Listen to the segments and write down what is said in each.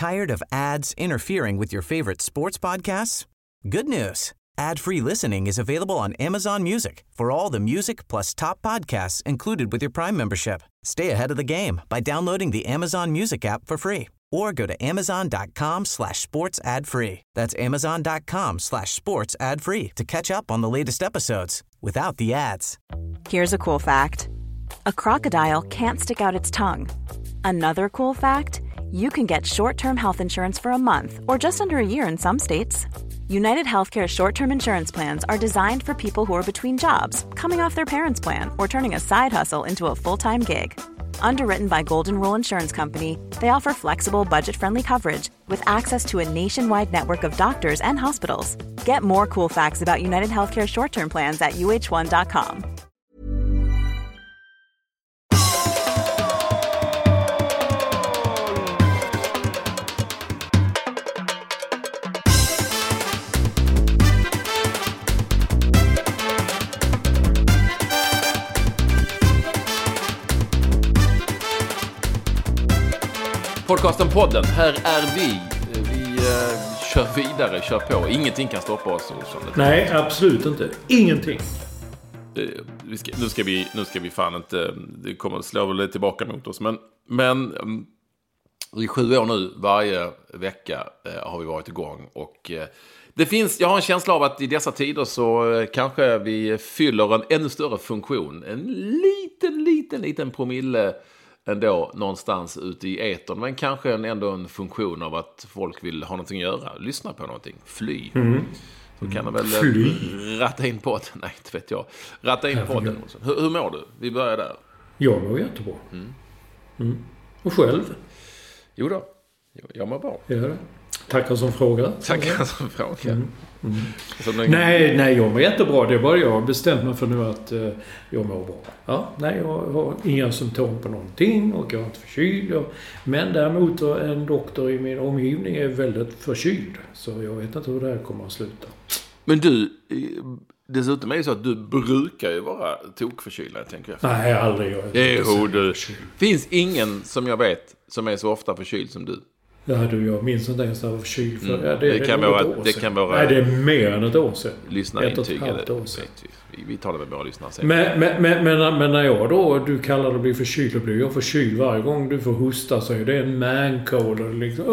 Tired of ads interfering with your favorite sports podcasts? Good news. Ad-free listening is available on Amazon Music for all the music plus top podcasts included with your Prime membership. Stay ahead of the game by downloading the Amazon Music app for free or go to amazon.com/sports ad free. That's amazon.com/sports ad free to catch up on the latest episodes without the ads. Here's a cool fact. A crocodile can't stick out its tongue. Another cool fact, you can get short-term health insurance for a month or just under a year in some states. United Healthcare short-term insurance plans are designed for people who are between jobs, coming off their parents' plan, or turning a side hustle into a full-time gig. Underwritten by Golden Rule Insurance Company, they offer flexible, budget-friendly coverage with access to a nationwide network of doctors and hospitals. Get more cool facts about United Healthcare short-term plans at uh1.com. Podcasten Podden, här är vi. Vi kör vidare, kör på. Ingenting kan stoppa oss. Nej, absolut inte. Ingenting. Nu ska vi fan inte... Det kommer att slå väl tillbaka mot oss. Men i 7 år nu, varje vecka har vi varit igång. Och jag har en känsla av att i dessa tider så kanske vi fyller en ännu större funktion. En liten promille ändå någonstans ute i etern, men kanske ändå en funktion av att folk vill ha någonting att göra, lyssna på någonting, fly. Så kan man väl ratta in på det. Nej, inte vet jag. Ratta in på den. Hur mår du? Vi börjar där. Jag mår jättebra. Och själv? Jo då, jag mår bra. Ja, tackar som fråga. Tackar som fråga. Nej, jag mår jättebra. Det är bara jag har bestämt mig för nu att jag mår bra. Ja, nej, jag har inga symptom på någonting och jag är inte förkyld. Men däremot en doktor i min omgivning är väldigt förkyld. Så jag vet inte hur det här kommer att sluta. Men du, dessutom är det så att du brukar ju vara tokförkyld, tänker jag. Nej, aldrig. Det finns ingen som jag vet som är så ofta förkyld som du. Ja, jag minns inte ens att jag var förkyld för. Ja, det kan vara... Nej, det är mer än ett år sedan. Lyssna intygade. Vi tar det med bara lyssna sen. Men när jag då, du kallar det bli förkyld, och blir jag förkyld varje gång du får hosta, så är det en man-cold och liksom...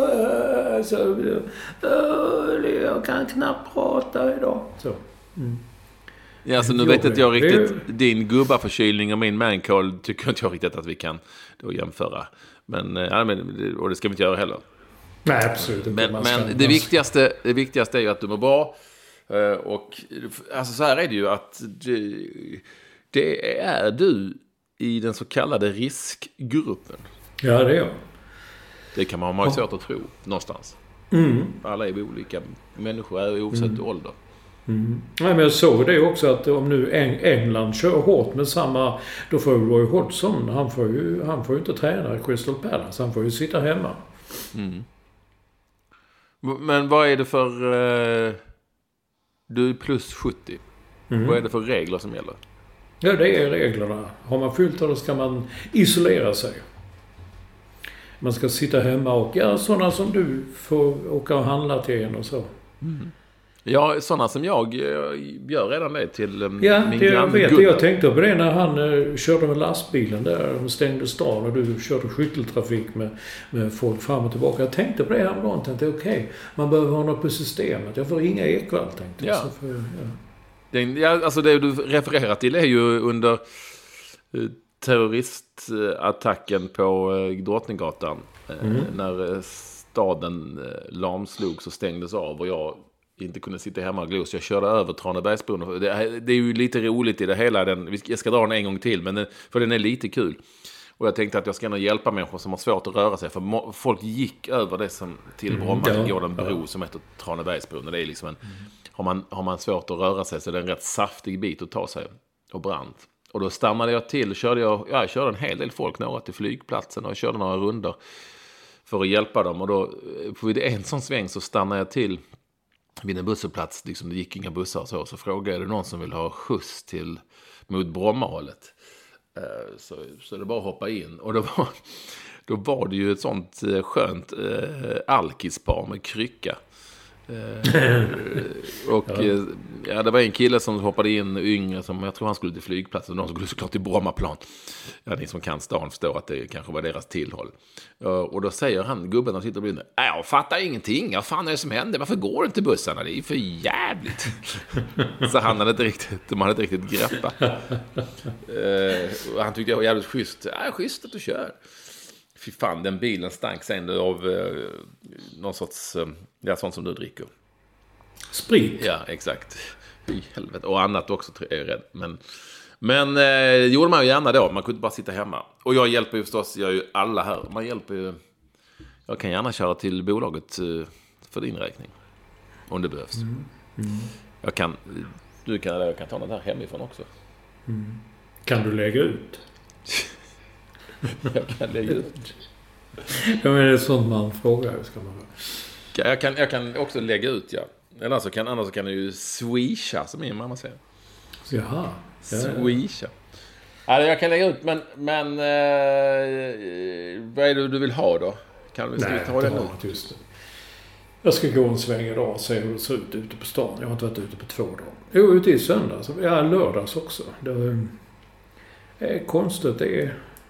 jag kan knappt prata idag. Så. Ja, alltså nu vet inte jag riktigt din gubbaförkylning och min man-cold tycker inte jag riktigt att vi kan då jämföra. Men och det ska vi inte göra heller. Nej, absolut inte. Men det viktigaste är ju att du mår bra. Och alltså så här är det ju att det är du i den så kallade riskgruppen. Ja, det är jag. Det kan man ha svårt att tro någonstans. Alla är olika. Människor är oavsett ålder. Nej, men jag såg det också att om nu England kör hårt med samma, då får ju Roy Hodgson, han får ju inte träna i Crystal Palace, han får ju sitta hemma. Men vad är det för du är plus 70. Vad är det för regler som gäller? Ja, det är reglerna. Har man fyllt då ska man isolera sig. Man ska sitta hemma och sådana som du får åka och handla till en och så. Ja, sådana som jag gör redan det till min grann. Ja, jag tänkte på det när han körde med lastbilen där. De stängde stan och du körde skytteltrafik med folk fram och tillbaka. Jag tänkte på det här och tänkte okej, man behöver ha något på systemet. Jag får ringa Ekwall, tänkte jag. Ja, alltså det du refererar till är ju under terroristattacken på Drottninggatan. När staden lamslogs och stängdes av och jag inte kunde sitta hemma och glo, så jag körde över Tranebergsbron. Det är ju lite roligt i det hela. Jag ska dra den en gång till, för den är lite kul. Och jag tänkte att jag ska hjälpa människor som har svårt att röra sig. För folk gick över det som till Bromma. Det går en bro som heter Tranebergsbron. Och det är liksom har man svårt att röra sig så är det en rätt saftig bit att ta sig. Och brant. Och då stannade jag till. Jag körde en hel del folk några till flygplatsen. Och jag körde några runder för att hjälpa dem. Och då vid en sån sväng så stannade jag till vid en busshållplats, liksom det gick inga bussar och så frågade jag, är det någon som vill ha skjuts mot Brommahållet? Så det bara hoppa in. Och då var det ju ett sånt skönt alkispar med krycka. Och det var en kille som hoppade in yngre, som jag tror han skulle till flygplatsen, någon skulle såklart till Brommaplan. Ni som kan stan förstår att det kanske var deras tillhåll. Och då säger han, gubben som sitter och blir jag fattar ingenting, vad fan är det som händer, varför går inte bussarna, det är för jävligt. Så han hade inte riktigt greppa. Han tyckte jag var jävligt schysst schysst att du kör. Fy fan, den bilen stank sen av någon sorts, sånt som du dricker. Sprit? Ja, exakt. Fy helvete. Och annat också, är jag rädd. Men gjorde man ju gärna då. Man kunde bara sitta hemma. Och jag hjälper ju förstås, jag är ju alla här. Man hjälper ju. Jag kan gärna köra till bolaget för din räkning. Om det behövs. Jag kan ta något här hemifrån också. Kan du lägga ut? Jag kan lägga ut. Ja, men det är sånt man frågar. Jag kan också lägga ut, ja. Annars kan du ju swisha, som min mamma säger. Jaha. Swisha. Ja, jag kan lägga ut, men vad är det du vill ha då? Kan vi ta det nu? Just det. Jag ska gå en sväng idag och se hur det ser ut ute på stan. Jag har inte varit ute på 2 dagar. Jo, ute i söndags. Ja, lördags också. Det är konstigt. Det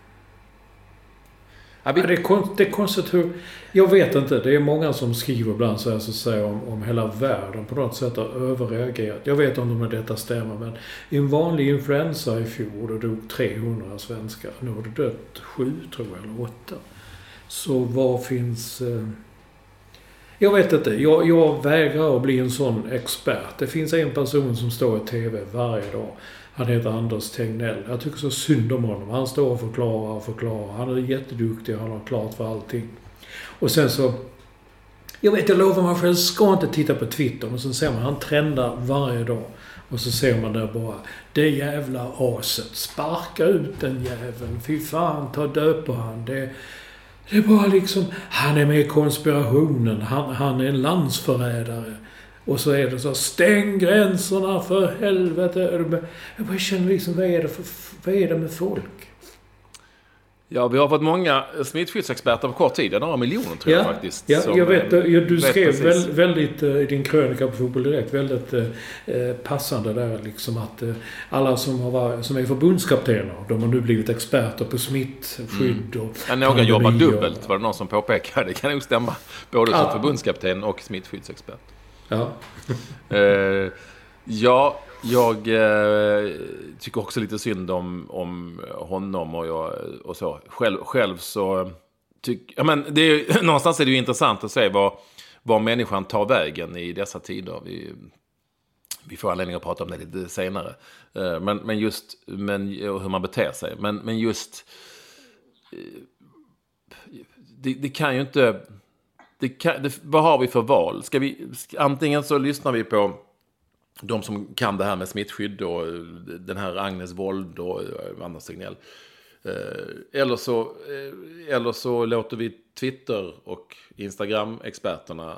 är konstigt hur... Jag vet inte. Det är många som skriver ibland så säger om hela världen på något sätt har överreagerat. Jag vet inte om detta stämmer, men i en vanlig influensa i fjol då dog 300 svenskar. Nu har det dött 7, tror jag, eller 8. Så vad finns... Jag vet inte. Jag vägrar att bli en sån expert. Det finns en person som står i tv varje dag. Han heter Anders Tegnell. Jag tycker så synd om honom. Han står och förklarar. Han är jätteduktig. Han har klart för allting. Och sen så... Jag lovar mig själv, ska inte titta på Twitter. Men sen ser man, han trendar varje dag. Och så ser man där bara, det jävla aset. Sparka ut den jäveln. Fy fan, ta död på han. Det är bara liksom, han är med i konspirationen. Han är en landsförrädare. Och så är det så, stäng gränserna för helvete. Jag bara känner liksom, vad är det med folk? Ja, vi har fått många smittskyddsexperter på kort tid. Några miljoner tror jag faktiskt. Ja, jag vet. Du skrev väldigt i din krönika på Fotboll Direkt väldigt passande där liksom att alla som är förbundskaptener, de har nu blivit experter på smittskydd och några jobbar dubbelt, var det någon som påpekade. Det kan nog stämma. Både som förbundskapten och smittskyddsexpert. Ja. Jag tycker också lite synd om honom och så. Själv så det är, någonstans är det ju intressant att se vad människan tar vägen i dessa tider. Vi får anledning att prata om det lite senare. Men hur man beter sig. Men just det kan ju inte... vad har vi för val? Antingen så lyssnar vi på de som kan det här med smittskydd och den här Agnes Wold och Anders Tegnell. Eller så låter vi Twitter och Instagram-experterna,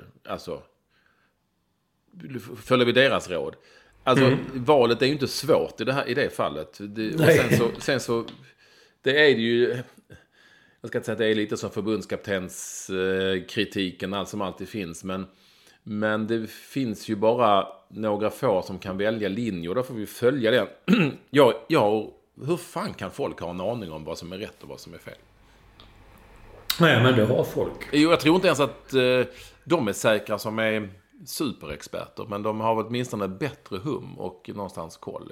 följer vi deras råd. Valet är ju inte svårt i det fallet. Sen så det är det ju... Jag ska inte säga att det är lite som förbundskaptens kritiken, allt som alltid finns. Men det finns ju bara några få som kan välja linje och då får vi följa den. Hur fan kan folk ha en aning om vad som är rätt och vad som är fel? Nej, men det har folk. Jo, jag tror inte ens att de är säkra som är superexperter. Men de har åtminstone bättre hum och någonstans koll.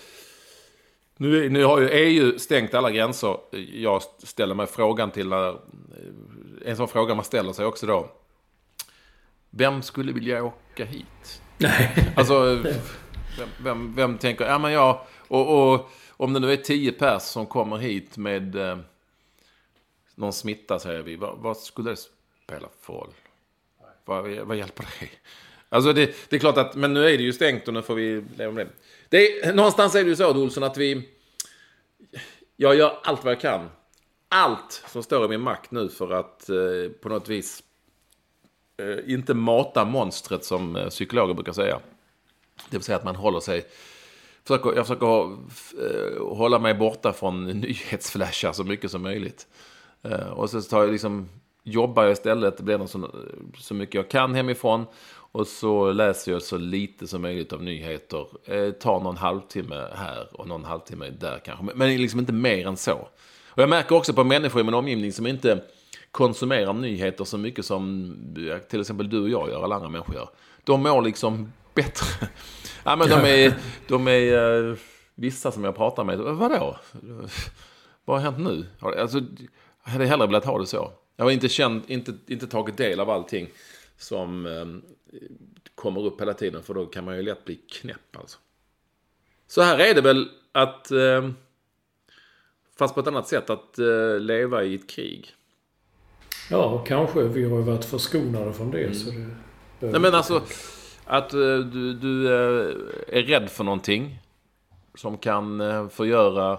Nu har ju EU stängt alla gränser. Jag ställer mig frågan till en sån fråga man ställer sig också då. Vem skulle vilja åka hit? Nej. Alltså, vem tänker, och om det nu är 10 pers som kommer hit med någon smitta, säger vi, vad skulle det spela för roll? Vad hjälper det? Alltså det är klart att, men nu är det ju stängt och nu får vi leva med det. Någonstans är det ju så, Olsson, att jag gör allt vad jag kan. Allt som står i min makt nu för att på något vis inte mata monstret som psykologer brukar säga. Det vill säga att man håller sig... Jag försöker hålla mig borta från nyhetsflashar så mycket som möjligt. Och så tar jag liksom, jobbar jag istället, det blir så mycket jag kan hemifrån. Och så läser jag så lite som möjligt av nyheter. Tar någon halvtimme här och någon halvtimme där kanske. Men liksom inte mer än så. Och jag märker också på människor i min omgivning som inte konsumerar nyheter så mycket som till exempel du och jag gör, alla andra människor gör. De mår liksom bättre. Ja, men de är vissa som jag pratar med. Vadå? Vad har hänt nu? Alltså, jag hade hellre velat ha det så. Jag har inte tagit del av allting som kommer upp hela tiden, för då kan man ju lätt bli knäpp alltså. Så här är det väl att fast på ett annat sätt att leva i ett krig. Ja, kanske. Vi har ju varit förskonade från det. Så det nej, men alltså att du är rädd för någonting som kan förgöra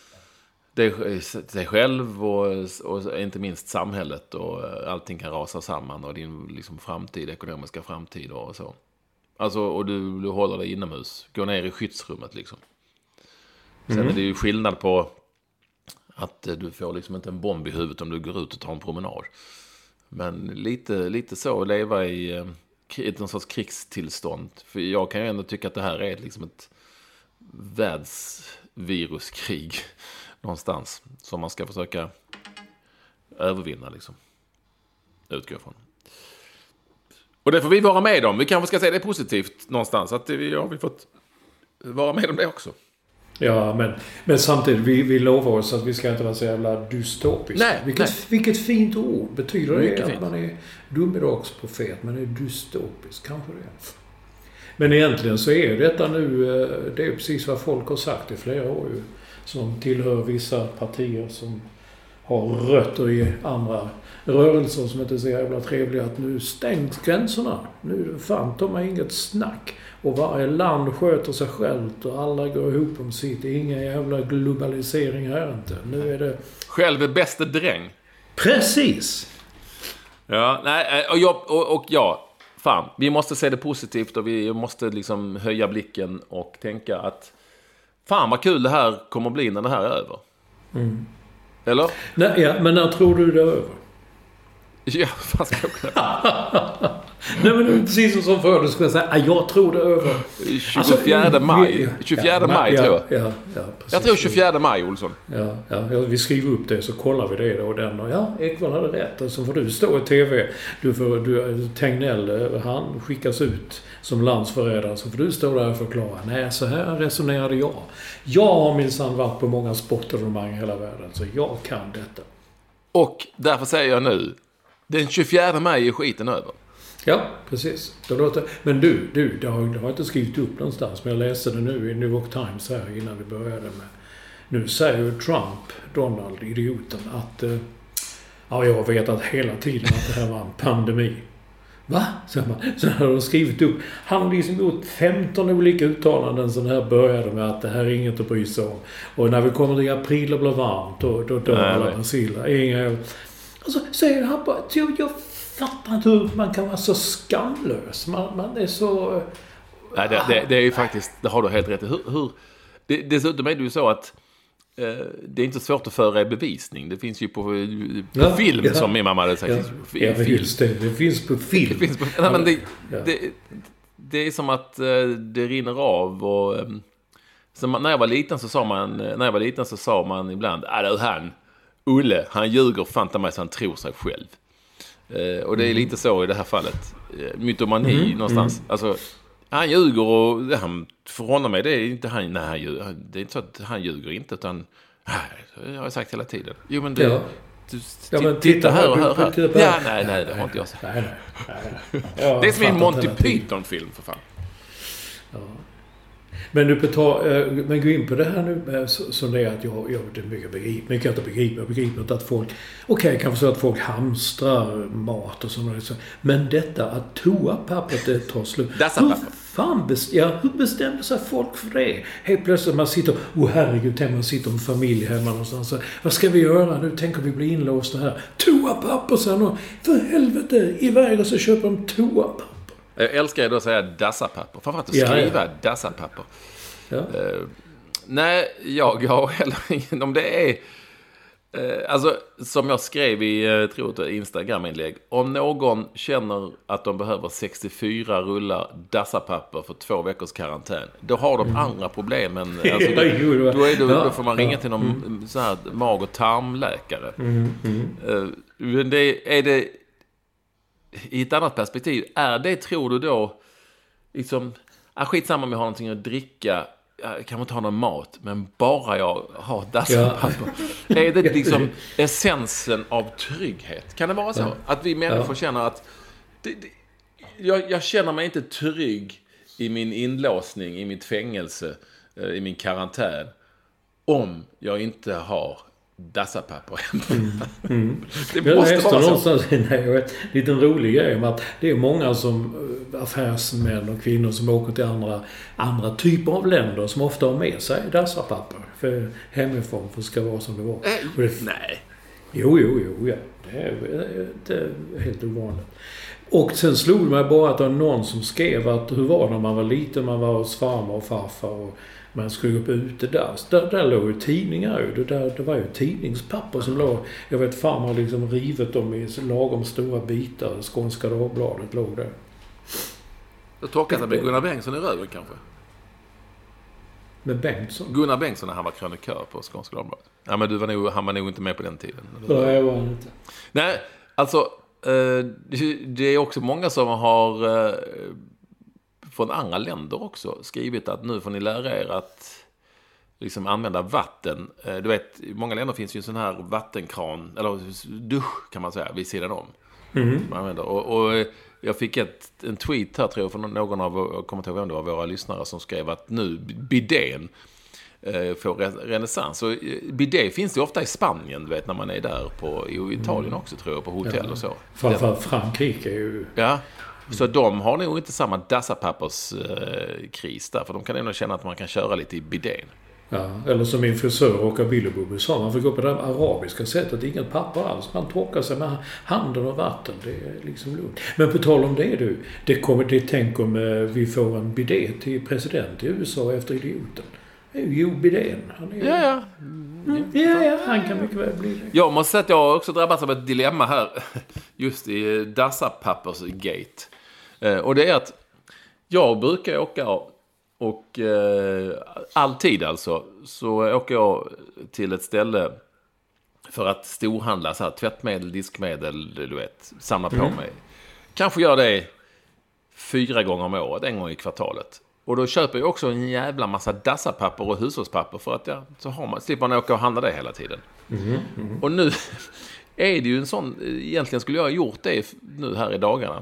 dig själv och inte minst samhället, och allting kan rasa samman och din liksom framtid, ekonomiska framtid och så. Alltså, och du håller dig inomhus, går ner i skyddsrummet liksom. Sen är det ju skillnad på att du får liksom inte en bomb i huvudet om du går ut och tar en promenad. Men lite så, leva i någon sorts krigstillstånd. För jag kan ju ändå tycka att det här är liksom ett världsviruskrig någonstans som man ska försöka övervinna liksom. Utgå från. Och det får vi vara med om. Vi kanske ska säga det positivt någonstans, att vi har fått vara med om det också. Ja, men samtidigt, vi lovar oss att vi ska inte vara så jävla dystopiska. Vilket fint ord. Betyder det att man är domedagsprofet, man är dystopisk? Kanske det. Men egentligen så är detta nu, det är precis vad folk har sagt i flera år ju, som tillhör vissa partier som har rötter i andra rörelser som inte är så jävla trevliga, att nu stängs gränserna. Nu fan tar man inget snack. Och varje land sköter sig självt och alla går ihop om sitt. Det är ingen jävla globalisering här inte. Nu är det... Själv är bästa dräng. Precis! Ja, nej, och fan. Vi måste se det positivt och vi måste liksom höja blicken och tänka att fan vad kul det här kommer att bli när det här är över. Mm. Eller? Nej, ja, men när tror du det är över? Ja, vad ska jag kunna? Nej, men det är precis som förr. Du skulle säga, jag tror det är över. 24 maj. 24 maj tror jag. Ja, precis. Jag tror 24 maj, Olsson. Ja, vi skriver upp det så kollar vi det då. Och den, och Ekvall hade rätt. Och så får du stå i tv. Tegnell, han skickas ut som landsförrädare. Så får du stå där och förklara. Nej, så här resonerade jag. Jag har minsann varit på många sportevenemang i hela världen. Så jag kan detta. Och därför säger jag nu, den 24 maj är skiten över. Ja, precis. Men du, det har jag inte skrivit upp någonstans, men jag läste det nu i New York Times här innan vi började med. Nu säger ju Trump, Donald, idioten, att jag vet att hela tiden att det här var en pandemi. Va? Så har de skrivit upp. Han har liksom gjort 15 olika uttalanden som här började med att det här är inget att bry sig om. Och när vi kommer till april och blir varmt, då dör alla brasiler. Alltså, säger han bara, jag fattar inte hur man kan vara så skamlös. Man är så... Nej, det är ju faktiskt, det har du helt rätt i. Dessutom är det ju så att det är inte svårt att föra i bevisning. Det finns ju på film som min mamma hade sagt. Ja, just det. Det finns på film. Det är som att det rinner av. Och, när jag var liten så sa man ibland, Olle, han ljuger fanta mig så han tror sig själv. Och det är lite så i det här fallet. Mytomani någonstans. Alltså, han ljuger och för honom är det inte han. Nej, han ljuger. Det är inte så att han ljuger inte, utan jag har sagt hela tiden. Jo, men det... Ja. Titta här och hör här. Nej, det har inte jag sagt. Nej. Det är som en Monty Python-film, för fan. Ja. Men men gå in på det här nu så det är att jag det är mycket begriper. Men jag begriper inte att folk... Okej, kan förstå att folk hamstrar mat och sånt. Men detta att toapappret det tar slut. Hur bestämde sig folk för det? Helt plötsligt man sitter... herregud, man sitter med familj hemma någonstans. Så, vad ska vi göra? Nu tänker vi bli inlåsta här. Toapapper, sen och för helvete, iväg och så köper de toapapper. Jag älskar då att säga dassapapper. Framförallt att skriva dassapapper. Ja. Nej, jag har heller ingen... Om det är... Alltså, som jag skrev i Instagram-inlägg. Om någon känner att de behöver 64 rullar dassapapper för 2 veckors karantän, då har de andra problem. Alltså, då får man ringa till någon så här mag- och tarmläkare. Är det i ett annat perspektiv, tror du då liksom, skitsamma om jag har någonting att dricka, jag kan inte ha någon mat, men bara jag har dassapapper. Är det liksom essensen av trygghet? Kan det vara så? Att vi människor känner att jag känner mig inte trygg i min inlåsning, i mitt fängelse, i min karantän, om jag inte har dassapapper. Det måste vara så. En liten rolig grej med att det är många som affärsmän och kvinnor som åker till andra typer av länder som ofta har med sig dassapapper för hemifrån, för det ska vara som det var. Nej. Jo, ja. Det är helt ovanligt. Och sen slog det mig bara att det var någon som skrev att hur var det när man var liten, man var hos farmor och farfar och man skulle upp ute där låg ju tidningar ut. Det var ju tidningspapper som låg. Jag vet, farmor liksom rivet dem i lagom stora bitar. Skånska Dagbladet låg där. Jag torkade det med Gunnar Bengtsson i röven kanske. Med Bengtsson? Gunnar Bengtsson när han var krönikör på Skånska Dagbladet. Ja, men han var nog inte med på den tiden. Nej, var han inte. Nej, alltså det är också många som har från andra länder också skrivit att nu får ni lära er att liksom använda vatten. Du vet, i många länder finns ju en sån här vattenkran, eller dusch kan man säga, vid sidan om. Man använder. Och jag fick en tweet här, tror jag, från någon av, jag kommer inte ihåg vem det var, våra lyssnare som skrev att nu bidén får renässans. Och bidé finns det ofta i Spanien, du vet, när man är där i Italien också, tror jag, på hotell och så. Framförallt Frankrike är ju... Ja, så de har nog inte samma dassapapperskris där, för de kan nog känna att man kan köra lite i bidén. Ja, eller som min frisör och Billebubbe sa, man får gå på det arabiska sättet, inget papper alls, man torkar sig med handen och vatten, det är liksom lugnt. Men på tal om det det tänk om vi får en bidé till president i USA efter idioten. Jo, bidén. Ja, han kan mycket väl bli det. Jag måste säga att jag har också drabbats av ett dilemma här, just i dassapappersgate. Och det är att jag brukar åka och alltid alltså så åker jag till ett ställe för att storhandla så här, tvättmedel, diskmedel, du vet, samla på mig. Kanske gör det 4 gånger om året, en gång i kvartalet. Och då köper jag också en jävla massa dassapapper och hushållspapper för att slipper man åka och handla det hela tiden. Och nu är det ju en sån, egentligen skulle jag ha gjort det nu här i dagarna.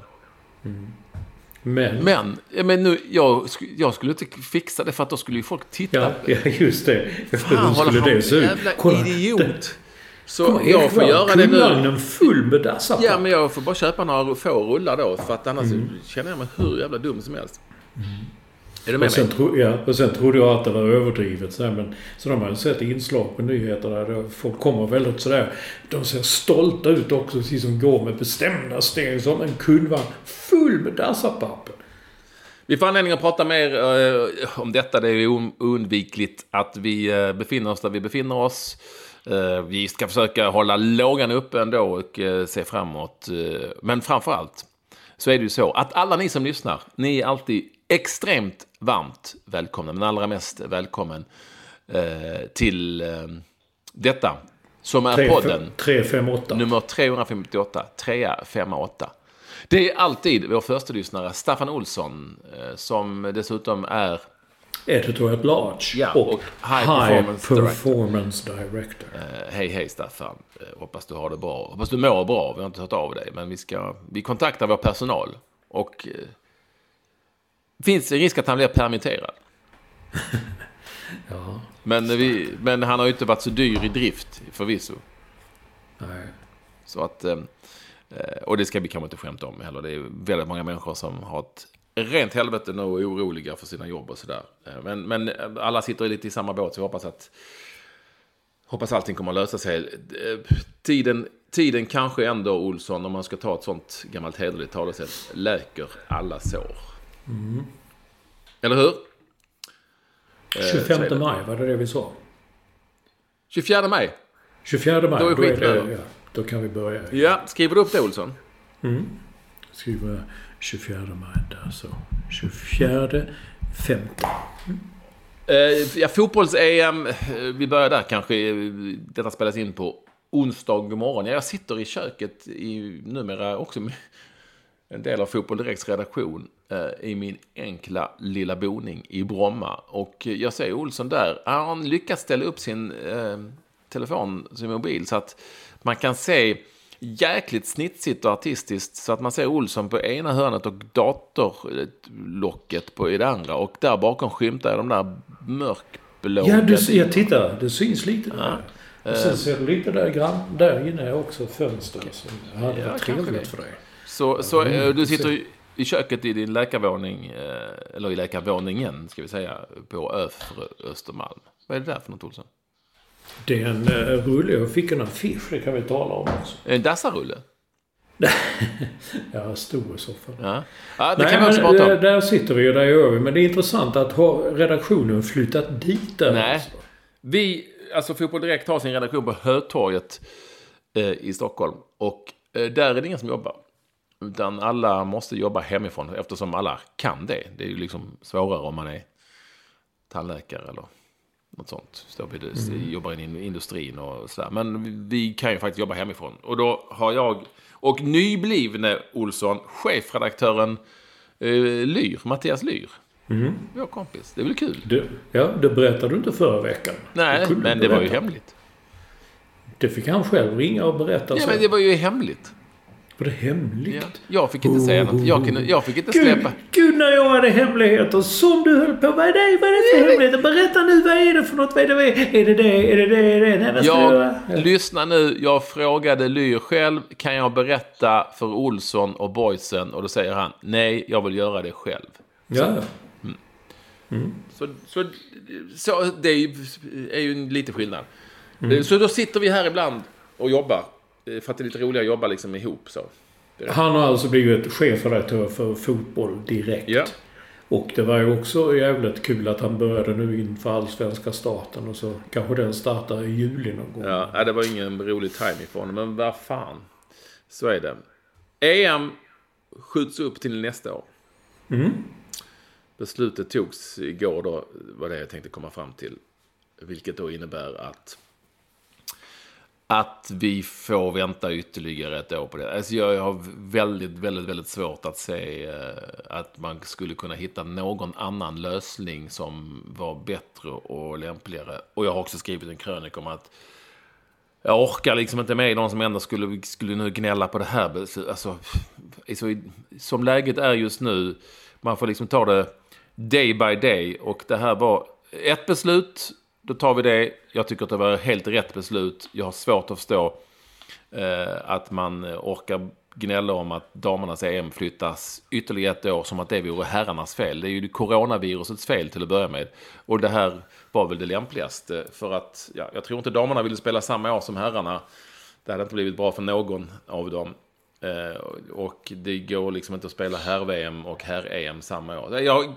Men nu, jag skulle inte fixa det, för att då skulle ju folk titta. Ja, just det. Fan, skulle det se ut? Jävla idiot. Så jag får göra det nu. Full med dassapapper. Ja, men jag får bara köpa några få rullar då, för att annars känner jag mig hur jävla dum som helst. Är du med mig? Och sen trodde jag att det var överdrivet. Men så de har ju sett inslag på nyheter där folk kommer väldigt sådär. De ser stolta ut också, precis som går med bestämda steg som en kundvagn full med dassapapper. Vi får anledning att prata mer om detta. Det är ju oundvikligt att vi befinner oss där vi befinner oss. Vi ska försöka hålla lågan uppe ändå och se framåt. Men framförallt så är det ju så att alla ni som lyssnar, ni är alltid extremt varmt välkomna, men allra mest välkommen till detta som är podden 358. nummer 358, 358. Det är alltid vår första lyssnare Staffan Olsson, som dessutom är editor at large och high performance director. Hej Staffan, hoppas du har det bra, hoppas du mår bra. Vi har inte hört av dig, men vi kontaktar vår personal och finns en risk att han blir permitterad. Ja. Men han har ju inte varit så dyr i drift förvisso. Nej. Så att och det ska vi kanske inte skämta om heller. Det är väldigt många människor som har ett rent helvete nu och är oroliga för sina jobb och sådär. Men alla sitter lite i samma båt, så jag hoppas allting kommer att lösa sig. Tiden kanske ändå, Olsson, om man ska ta ett sånt gammalt hederligt talesätt, läker alla sår. Eller hur? 25 maj, var det vi sa? 24 maj. 24 maj, då är skiten över. Ja, då kan vi börja. Ja, skriver du upp det, Olsson? Skriver 24 maj där så. 24, 15. Ja, fotbolls-EM, vi börjar där kanske. Detta spelas in på onsdag morgon. Jag sitter i köket numera också med en del av Fotboll Direkts redaktion i min enkla lilla boning i Bromma. Och jag ser Olsson där. Har han lyckats ställa upp sin telefon, sin mobil, så att man kan se jäkligt snitsigt och artistiskt, så att man ser Olsson på ena hörnet och datorlocket i det andra. Och där bakom skymtar de där mörkblå... Ja, jag tittar. Det syns lite där. Och sen ser du lite där inne är också fönster. Så det var trevligt för dig. Så du sitter i köket i din läkarvåning, eller i läkarvåningen ska vi säga, på Övre Östermalm. Vad är det där för något, Olsson? Det är en rulle. Jag fick en affisch, det kan vi tala om också. En dassarulle? Ja, stor i soffan. Ja, det kan vi också prata om. Där sitter vi och där gör vi. Men det är intressant att ha redaktionen flyttat dit där. Nej, alltså Fotboll Direkt har sin redaktion på Hötorget i Stockholm. Och där är det ingen som jobbar. Utan alla måste jobba hemifrån, eftersom alla kan det. Det är ju liksom svårare om man är tandläkare eller något sånt. Jobbar i industrin och sådär. Men vi kan ju faktiskt jobba hemifrån. Och då har jag och nyblivne Olsson, chefredaktören Mattias Lyr. Vår kompis. Det är väl kul? Det berättade du inte förra veckan. Nej, men det var ju hemligt. Det fick han själv ringa och berätta. Ja, men det var ju hemligt. Var det hemligt? Ja, jag fick inte säga något. Jag fick inte släppa. Gud, när jag hade hemligheter som du höll på med. Vad är det för hemligheter? Berätta nu, vad är det för något? Är det? Lyssna nu. Jag frågade Lyr själv. Kan jag berätta för Olsson och boysen? Och då säger han, nej, jag vill göra det själv. Ja. Så det är ju lite skillnad. Så då sitter vi här ibland och jobbar. För att det är lite roligare att jobba liksom ihop. Så. Han har alltså blivit chefredaktör för Fotboll Direkt. Ja. Och det var ju också jävligt kul att han började nu inför allsvenska starten. Och så kanske den startar i juli någon gång. Ja, det var ingen rolig timing för honom. Men vad fan. Så är det. EM skjuts upp till nästa år. Beslutet togs igår då. Var det jag tänkte komma fram till. Vilket då innebär att vi får vänta ytterligare ett år på det. Alltså jag har väldigt, väldigt, väldigt svårt att se att man skulle kunna hitta någon annan lösning som var bättre och lämpligare. Och jag har också skrivit en krönika om att jag orkar liksom inte med någon som ändå skulle nu gnälla på det här. Alltså, som läget är just nu, man får liksom ta det day by day. Och det här var ett beslut. Då tar vi det. Jag tycker att det var helt rätt beslut. Jag har svårt att förstå att man orkar gnälla om att damernas EM flyttas ytterligare ett år som att det vore herrarnas fel. Det är ju coronavirusets fel till att börja med. Och det här var väl det lämpligaste. För att jag tror inte damerna ville spela samma år som herrarna. Det hade inte blivit bra för någon av dem. Och det går liksom inte att spela herr-VM och herr-EM samma år. Jag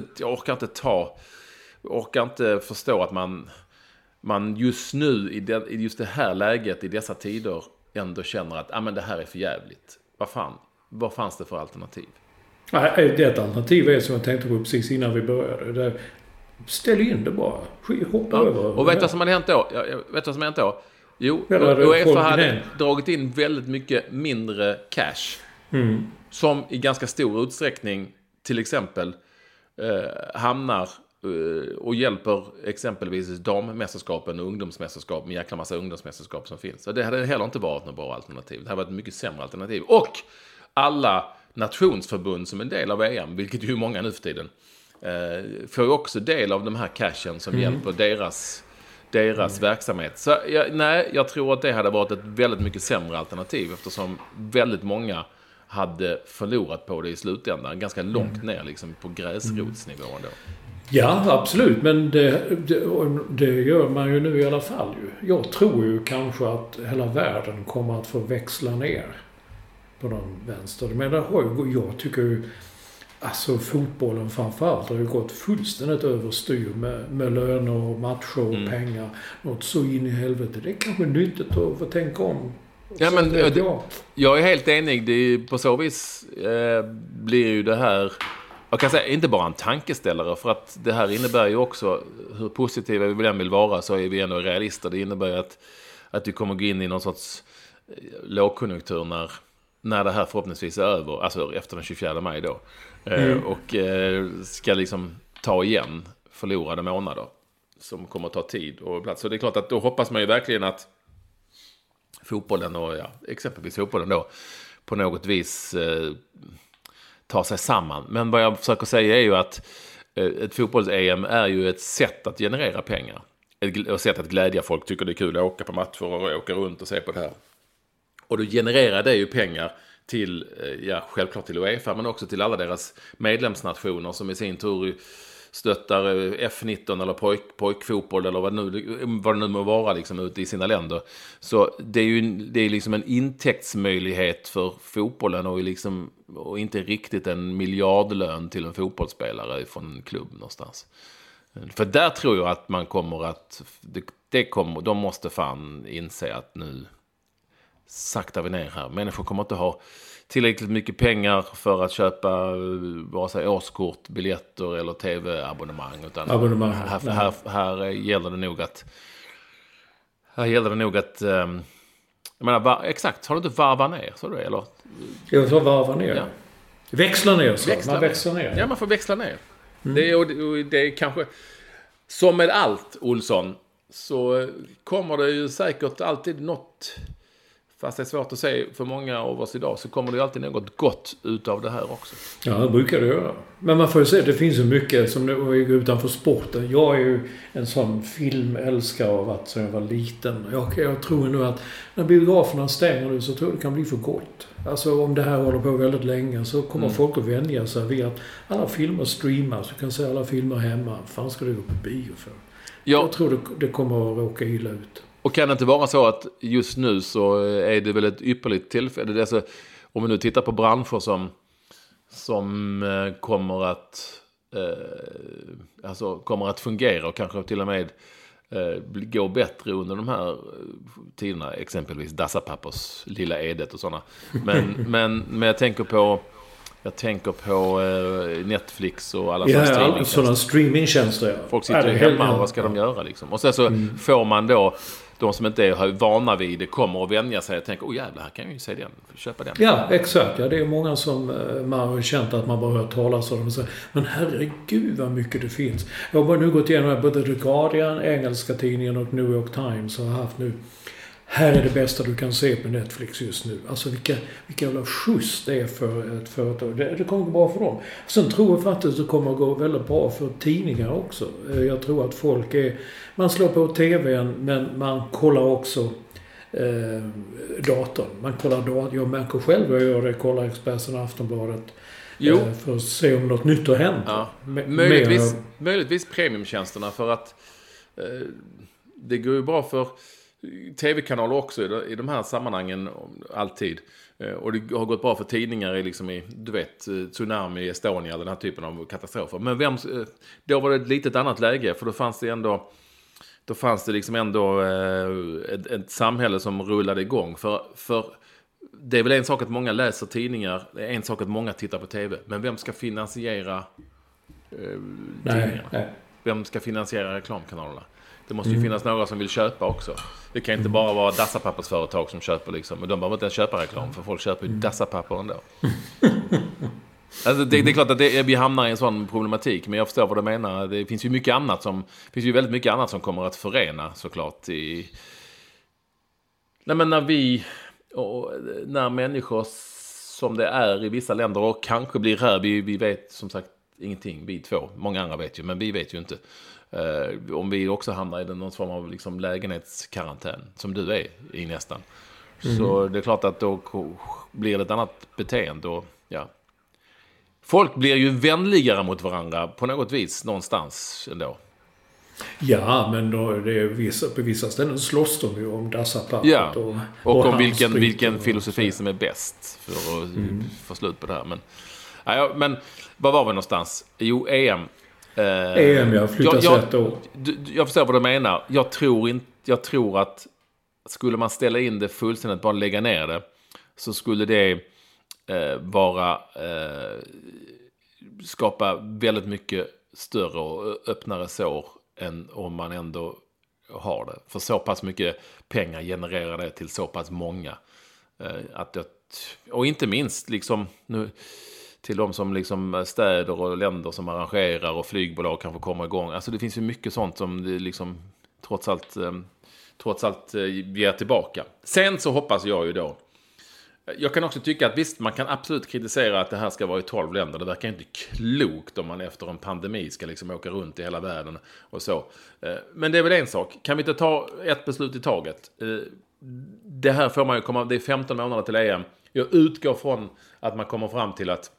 orkar inte förstå att man just nu i just det här läget i dessa tider ändå känner att men det här är för jävligt. Vad fanns det för alternativ? Det alternativ är som jag tänkte på precis innan vi började. Ställ in det bara. Hoppa över. Och vet du vad som hade hänt då? Jo, UEFA hade dragit in väldigt mycket mindre cash. Som i ganska stor utsträckning till exempel hamnar och hjälper exempelvis dammästerskapen och ungdomsmästerskap med jäkla massa ungdomsmästerskap som finns. Så det hade heller inte varit något bra alternativ. Det hade varit ett mycket sämre alternativ. Och alla nationsförbund som en del av EM, vilket ju är många nu för tiden, får ju också del av de här cashen som hjälper deras verksamhet. Så jag tror att det hade varit ett väldigt mycket sämre alternativ eftersom väldigt många hade förlorat på det i slutändan. Ganska långt ner liksom på gräsrotsnivån då. Ja, absolut. Men det gör man ju nu i alla fall. Jag tror ju kanske att hela världen kommer att få växla ner på någon vänster. Men jag tycker ju Alltså fotbollen framförallt har ju gått fullständigt överstyr med löner och matcher och pengar. Något så in i helvete. Det är kanske nyttigt att få tänka om. Ja, men jag är helt enig. Det är, på så vis blir ju det här, jag kan säga, inte bara en tankeställare, för att det här innebär ju också, hur positiva vi vill vara, så är vi ändå realister. Det innebär ju att vi kommer gå in i någon sorts lågkonjunktur när det här förhoppningsvis är över, alltså efter den 24 maj då. Och ska liksom ta igen förlorade månader som kommer att ta tid och plats. Så det är klart att då hoppas man ju verkligen att fotbollen och exempelvis fotbollen då på något vis tar sig samman. Men vad jag försöker säga är ju att ett fotbolls-EM är ju ett sätt att generera pengar. Ett sätt att glädja folk, tycker det är kul att åka på matcher och åka runt och se på det här. Och då genererar det ju pengar till, självklart till UEFA, men också till alla deras medlemsnationer som i sin tur stöttar F19 eller pojkfotboll eller vad det nu må vara liksom, ute i sina länder. Så det är liksom en intäktsmöjlighet för fotbollen och inte riktigt en miljardlön till en fotbollsspelare från en klubb någonstans. För där tror jag att man kommer att de måste fan inse att nu saktar vi ner här. Människor kommer inte ha tillräckligt mycket pengar för att köpa vare sig årskort, biljetter eller tv-abonnemang. Utan här gäller det nog att jag menar, exakt, har du inte varva ner, så du eller? Jag sa varva ner. Ja. Växla ner så. Man växlar ner. Ja, man får växla ner. Det är kanske som med allt, Olsson, så kommer det ju säkert alltid något. Fast det är svårt att säga för många av oss idag, så kommer det ju alltid något gott ut av det här också. Ja, det brukar det göra. Men man får ju se, det finns ju mycket som går utanför sporten. Jag är ju en sån filmälskare av att sedan jag var liten. Jag tror nu att när biograferna stänger nu så tror jag det kan bli för gott. Alltså om det här håller på väldigt länge så kommer folk att vänja sig vid att alla filmer streamas. Du kan se alla filmer hemma. Fan ska du gå på bio för? Ja. Jag tror det kommer att råka illa ut. Och kan det inte vara så att just nu så är det väl ett ypperligt tillfälle. Det är alltså, om vi nu tittar på branscher som kommer att fungera och kanske till och med gå bättre under de här tiderna. Exempelvis Dassapappers Lilla Edet och sådana. Men jag tänker på Netflix och alla sådana streamingtjänster. Folk sitter ju hemma och vad ska de göra liksom? Och sen så får man då, de som inte är vana vid det kommer att vänja sig och tänker, jävlar, här kan jag ju se den, köpa den. Ja, exakt. Ja, det är många som man har känt att man bara hört talas om och säger, men herregud vad mycket det finns. Jag har nu gått igenom både The Guardian, engelska tidningen och New York Times har haft nu. Här är det bästa du kan se på Netflix just nu. Alltså vilka jävla skjuts det är för ett företag. Det kommer gå bra för dem. Sen tror jag faktiskt att det kommer gå väldigt bra för tidningar också. Jag tror att man slår på tvn men man kollar också datorn. Man kollar datorn. Jag märker själv vad jag gör det. Kollar Expressen och Aftonbladet. För att se om något nytt har hänt. Ja. Möjligtvis premiumtjänsterna för att det går ju bra för tv-kanaler också i de här sammanhangen alltid. Och det har gått bra för tidningar i du vet, tsunami, Estonia, den här typen av katastrofer. Men då var det ett litet annat läge, för då fanns det liksom ändå ett samhälle som rullade igång. För det är väl en sak att många läser tidningar, det är en sak att många tittar på tv. Men vem ska finansiera tidningarna? Nej. Vem ska finansiera reklamkanalerna? Det måste ju finnas några som vill köpa också. Det kan inte bara vara Dassapappers företag som köper men de behöver inte ens köpa reklam, för folk köper ju Dassapapper ändå. Alltså det är klart att vi hamnar i en sån problematik, men jag förstår vad du menar. Det finns ju väldigt mycket annat som kommer att förena, såklart. När människor som det är i vissa länder och kanske blir här, vi vet som sagt ingenting, vi två. Många andra vet ju, men vi vet ju inte. Om vi också hamnar i någon form av lägenhetskarantän, som du är i nästan. Så det är klart att då blir det ett annat beteende. Och, folk blir ju vänligare mot varandra på något vis någonstans ändå. Ja, men då på vissa ställen slåss de ju om Dassapapper. Ja, och om vilken filosofi som är bäst för att få slut på det här. Men Ja, men var vi någonstans? Jo, EM. EM, flyttas ett år. Jag förstår vad du menar. Jag tror att skulle man ställa in det fullständigt, bara lägga ner det, så skulle det skapa väldigt mycket större och öppnare sår än om man ändå har det. För så pass mycket pengar genererar det till så pass många. Och inte minst liksom nu till de som liksom städer och länder som arrangerar och flygbolag kan få komma igång. Alltså det finns ju mycket sånt som det liksom trots allt ger tillbaka. Sen så hoppas jag ju då. Jag kan också tycka att visst, man kan absolut kritisera att det här ska vara i 12 länder. Det verkar inte klokt om man efter en pandemi ska liksom åka runt i hela världen och så. Men det är väl en sak. Kan vi inte ta ett beslut i taget? Det här får man ju komma. Det är 15 månader till EM. Jag utgår från att man kommer fram till att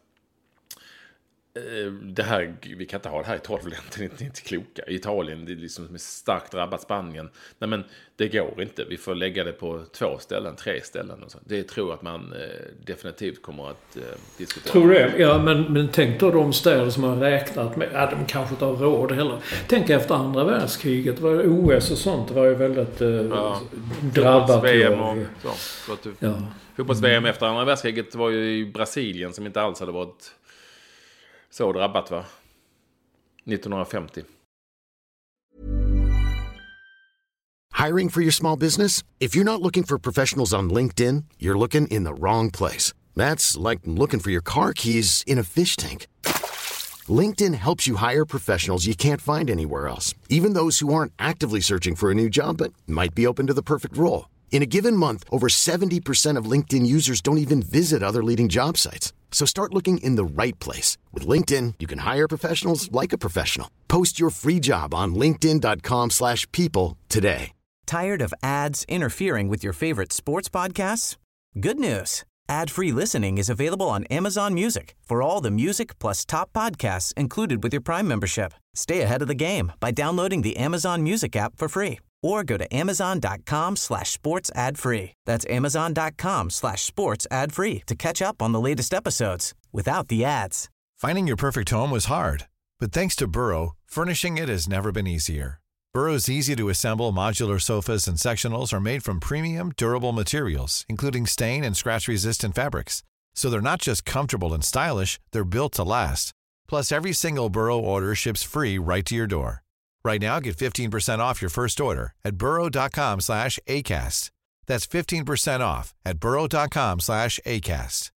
det här, vi kan inte ha det här i 12 länder, det är inte kloka. I Italien, det är liksom starkt drabbat. Spanien. Nej, men det går inte. Vi får lägga det på 2 ställen, 3 ställen och så. Det tror jag att man definitivt kommer att diskutera. Tror det? Ja, men tänk då de städer som har räknat med att de kanske inte har råd heller. Tänk efter andra världskriget, var OS och sånt, det var ju väldigt drabbat. Fotbolls-VM efter andra världskriget var ju i Brasilien som inte alls hade varit så drabbat, va? 1950. Hiring for your small business? If you're not looking for professionals on LinkedIn, you're looking in the wrong place. That's like looking for your car keys in a fish tank. LinkedIn helps you hire professionals you can't find anywhere else, even those who aren't actively searching for a new job but might be open to the perfect role. In a given month, over 70% of LinkedIn users don't even visit other leading job sites. So start looking in the right place. With LinkedIn, you can hire professionals like a professional. Post your free job on linkedin.com/people today. Tired of ads interfering with your favorite sports podcasts? Good news. Ad-free listening is available on Amazon Music for all the music plus top podcasts included with your Prime membership. Stay ahead of the game by downloading the Amazon Music app for free or go to amazon.com/sports ad free. That's amazon.com/sports ad free to catch up on the latest episodes without the ads. Finding your perfect home was hard, but thanks to Burrow, furnishing it has never been easier. Burrow's easy-to-assemble modular sofas and sectionals are made from premium, durable materials, including stain and scratch-resistant fabrics. So they're not just comfortable and stylish, they're built to last. Plus, every single Burrow order ships free right to your door. Right now, get 15% off your first order at burrow.com/ACAST. That's 15% off at burrow.com/ACAST.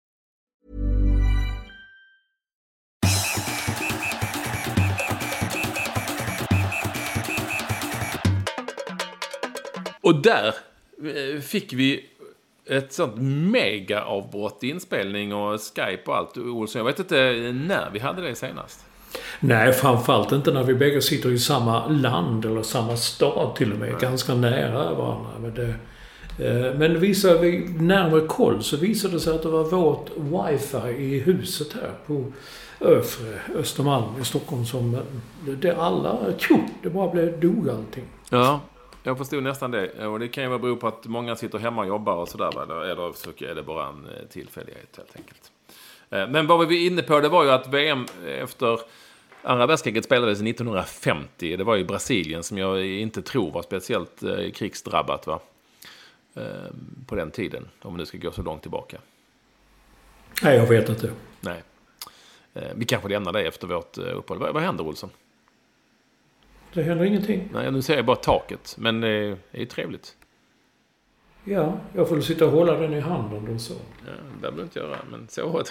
Och där fick vi ett sånt mega avbrott i inspelning och Skype och allt. Olsson, jag vet inte när vi hade det senast. Nej, framförallt inte när vi bägge sitter i samma land eller samma stad till och med. Nej. Ganska nära varandra. Men visar vi närmare koll så visade det sig att det var vårt wifi i huset här på Östermalm i Stockholm som det alla det bara dog allting. Ja. Jag förstod nästan det. Och det kan ju vara bero på att många sitter hemma och jobbar och sådär. Eller så är det bara en tillfällighet helt enkelt. Men vad vi var inne på, det var ju att VM efter andra världskriget spelades 1950. Det var ju Brasilien som jag inte tror var speciellt krigsdrabbat, va? På den tiden. Om vi nu ska gå så långt tillbaka. Nej, jag vet inte. Nej. Vi kanske lämnar det efter vårt uppehåll. Vad händer, Olsson? Det händer ingenting. Nej, nu ser jag bara taket. Men det är ju trevligt. Ja, jag får sitta och hålla den i handen och så. Ja, det behöver du inte göra. Men så har jag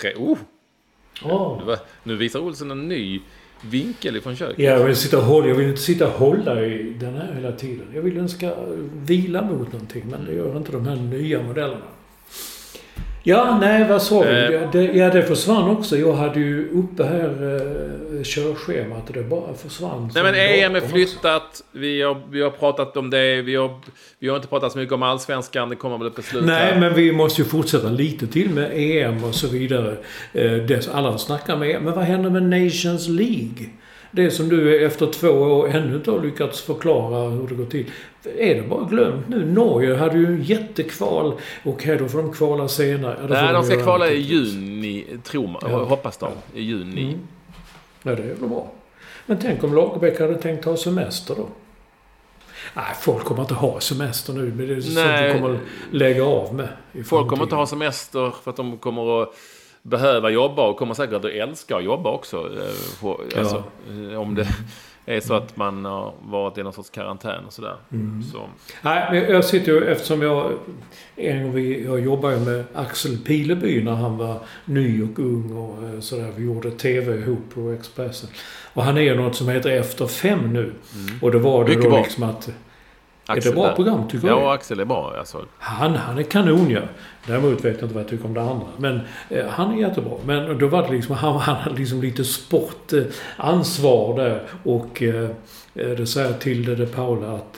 nu visar Olsson en ny vinkel ifrån köket. Ja, jag vill inte sitta och hålla i den här hela tiden. Jag vill den ska vila mot någonting. Men det gör inte de här nya modellerna. Ja, nej, vad sa vi? Det försvann också. Jag hade ju uppe här körschemat och det bara försvann. Nej, men EM är flyttat. Vi har pratat om det. Vi har inte pratat så mycket om allsvenskan. Det kommer väl ett beslut. Nej, men vi måste ju fortsätta lite till med EM och så vidare. Alla snackar med. Men vad händer med Nations League? Det som du efter 2 år ännu inte har lyckats förklara hur det går till. är det bara glömt nu? Norge hade ju en jättekval och här då får de kvala senare. Nej, de ska kvala i juni, tror man. Hoppas de. I juni. Ja, det är väl bra. Men tänk om Lagerbäck hade tänkt ha semester då? Nej, folk kommer inte ha semester nu. Men det är så att de kommer lägga av med. Folk kommer inte ha semester för att de kommer att behöva jobba och kommer säkert att älska att jobba också. Alltså, om det är så att man har varit i någon sorts karantän och sådär. Så. Nej, jag sitter ju, eftersom jag jobbade med Axel Pileby när han var ny och ung och sådär. Vi gjorde TV ihop på Expressen. Och han är något som heter Efter 5 nu. Och det var det då liksom att... Axel, är det bra program, tycker du? Ja, Axel är bra. Alltså. Han är kanon, ja. Däremot vet jag inte vad jag tycker om det andra. Men han är jättebra. Men då var det liksom... Han hade liksom lite sportansvar där. Och det säger till det Paula att...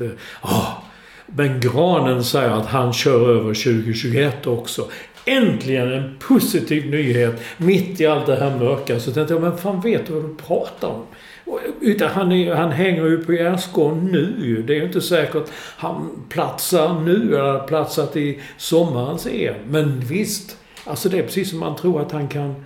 men Granen säger att han kör över 2021 också. Äntligen en positiv nyhet. Mitt i allt det här mörka. Så tänkte jag, men fan vet du vad du pratar om? Utan han hänger ju på gärdsgården nu. Det är ju inte säkert han platsar nu eller platsat i sommarens EM. Men visst, alltså det är precis som man tror att han kan...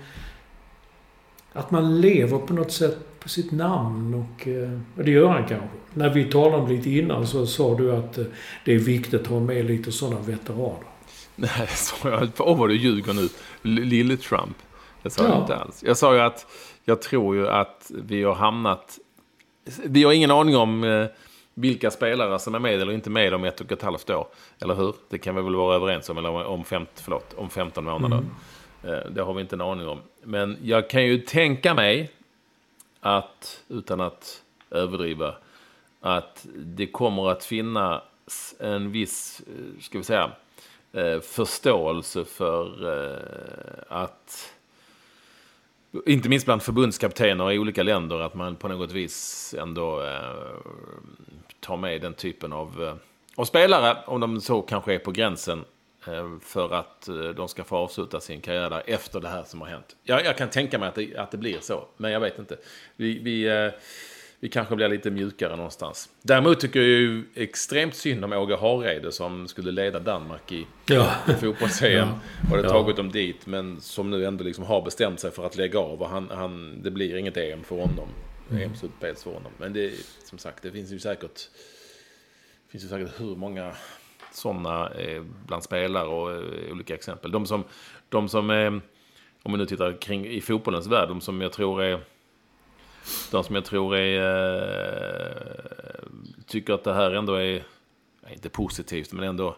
Att man lever på något sätt på sitt namn och det gör han kanske. När vi talade om lite innan så sa du att det är viktigt att ha med lite sådana veteraner. Nej, så jag vad du ljuger nu. Lille Trump. Det sa jag inte alls. Jag sa ju att jag tror ju att vi har hamnat... Vi har ingen aning om vilka spelare som är med eller inte med om 1,5 år. Eller hur? Det kan vi väl vara överens om. Eller om 15 månader. Det har vi inte en aning om. Men jag kan ju tänka mig att, utan att överdriva, att det kommer att finnas en viss, ska vi säga, förståelse för att... Inte minst bland förbundskaptener i olika länder, att man på något vis ändå tar med den typen av spelare, om de så kanske är på gränsen, för att de ska få avsluta sin karriär där efter det här som har hänt. Jag kan tänka mig att det blir så, men jag vet inte. Vi kanske blir lite mjukare någonstans. Däremot tycker jag ju extremt synd om Åge Hareide som skulle leda Danmark i fotbolls-EM. Och det tagit dem dit, men som nu ändå liksom har bestämt sig för att lägga av. Och det blir inget EM för honom. EM-slutspels för honom. Men det, som sagt, det finns ju säkert hur många sådana bland spelare och olika exempel. De som är, om vi nu tittar kring i fotbollens värld, de som jag tror tycker att det här ändå är inte positivt, men ändå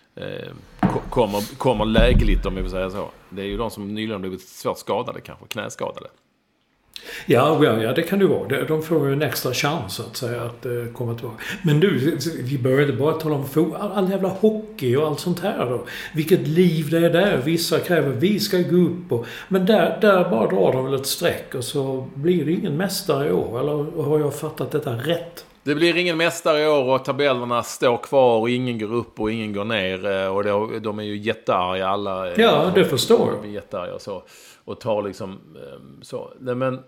kommer lägligt, om jag vill säga så. Det är ju de som nyligen blivit svårt skadade, kanske knäskadade. Ja, det kan det vara. De får ju en extra chans att säga att komma tillbaka. Men du, vi börjar inte bara tala om all jävla hockey och allt sånt här då. Vilket liv det är där. Vissa kräver vi ska gå upp. Men där bara drar de väl ett streck och så blir det ingen mästare i år. Eller har jag fattat detta rätt? Det blir ingen mästare i år och tabellerna står kvar och ingen går upp och ingen går ner. Och de är ju jättearga alla. Ja, det förstår jag. De är jättearga och så. Och tar liksom så. Nej, men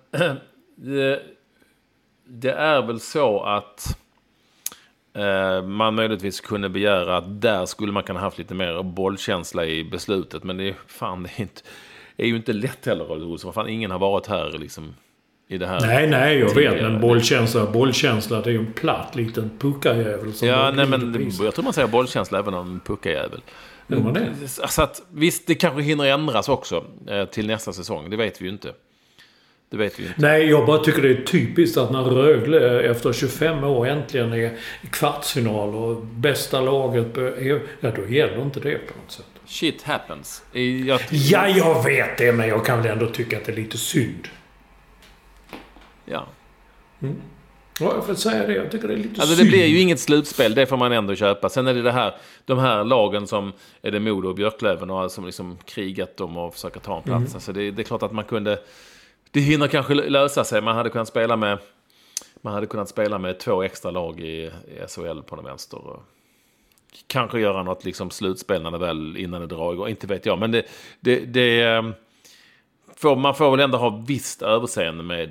det är väl så att man möjligtvis kunde begära att där skulle man kunna haft lite mer bollkänsla i beslutet. Men det är ju inte lätt heller. Så fan, ingen har varit här liksom i det här. Nej, jag vet. Men bollkänsla, det är ju en platt liten puckajävel. Ja, nej, men jag tror man säger bollkänsla även om en puckajävel. Så att, visst, det kanske hinner ändras också till nästa säsong. Det vet vi ju inte. Nej, jag bara tycker det är typiskt att när Rögle efter 25 år äntligen är i kvartsfinal och bästa laget, då gäller inte det på något sätt. Shit happens. Jag vet det, men jag kan väl ändå tycka att det är lite synd. Ja. Ja, jag får säga det. Jag tycker det är lite synd. Det blir ju inget slutspel, det får man ändå köpa. Sen är det de här lagen som är det Modo och Björklöven och som liksom krigat om och försöka ta en plats. Alltså det är klart att man kunde... Det hinner kanske lösa sig. Man hade kunnat spela med 2 extra lag i SHL på den vänster. Och kanske göra något liksom slutspel när det väl innan det drar igång. Inte vet jag. Men man får väl ändå ha visst överseende med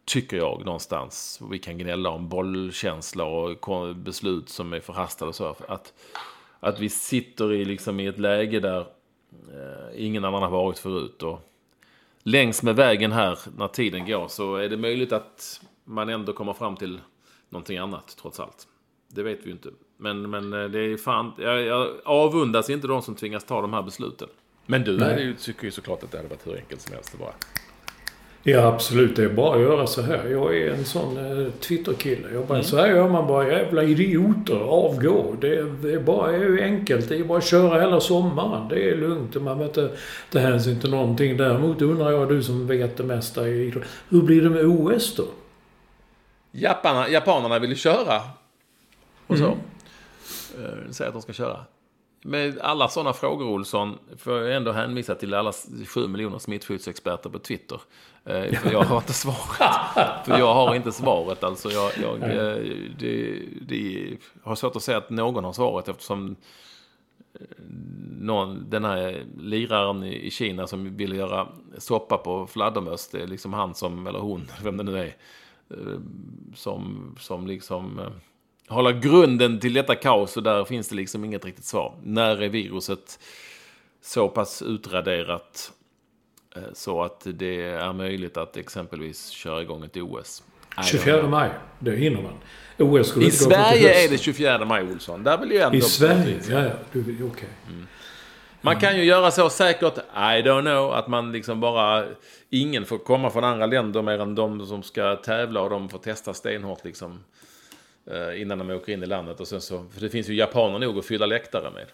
tycker jag någonstans. Vi kan gnälla om bollkänsla och beslut som är förhastade och så. Att vi sitter i ett läge där ingen annan har varit förut. Och längs med vägen här, när tiden går, så är det möjligt att man ändå kommer fram till någonting annat, trots allt. Det vet vi ju inte. Men det är fan... Jag avundas inte de som tvingas ta de här besluten. Men du tycker ju såklart att det hade varit hur enkelt som helst att bara... Ja, absolut. Det är bara att göra så här. Jag är en sån Twitter-kille. Jag bara, så här gör man bara. Jävla idioter, avgå. Det är ju enkelt. Det är bara att köra hela sommaren. Det är lugnt. Man vet inte, det hänsyn till någonting. Däremot undrar jag, du som vet det mesta i idrott. Hur blir det med OS då? Japanerna vill köra. Och så. Säger att de ska köra. Med alla sådana frågor, Olsson, får jag ändå hänvisa till alla 7 miljoner smittskyddsexperter på Twitter. För jag har inte svaret. För jag har inte svaret. Alltså det har svårt att säga att någon har svaret, eftersom den här liraren i Kina som ville göra soppa på fladdermöss, det är liksom han som, eller hon, vem det nu är, som liksom hålla grunden till detta kaos, och där finns det liksom inget riktigt svar. När är viruset så pass utraderat så att det är möjligt att exempelvis köra igång ett OS? 24 maj, det hinner man. OS I Sverige är det 24 maj, Olsson. Där vill ju ändå... I Sverige, ja. Okej. Man kan ju göra så säkert, I don't know, att man liksom bara... Ingen får komma från andra länder mer än de som ska tävla, och de får testa stenhårt liksom... innan de åker in i landet, och sen så, för det finns ju japaner nog att fylla läktare med.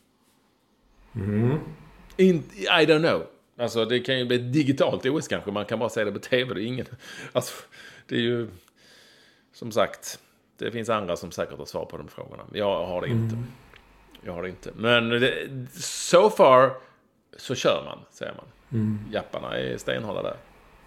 I don't know. Alltså det kan ju bli ett digitalt OS kanske, man kan bara säga det på tv, det är ingen. Alltså det är ju som sagt, det finns andra som säkert har svar på de frågorna. Jag har det inte. Men so far så kör man, säger man. Japparna är stenhålla där.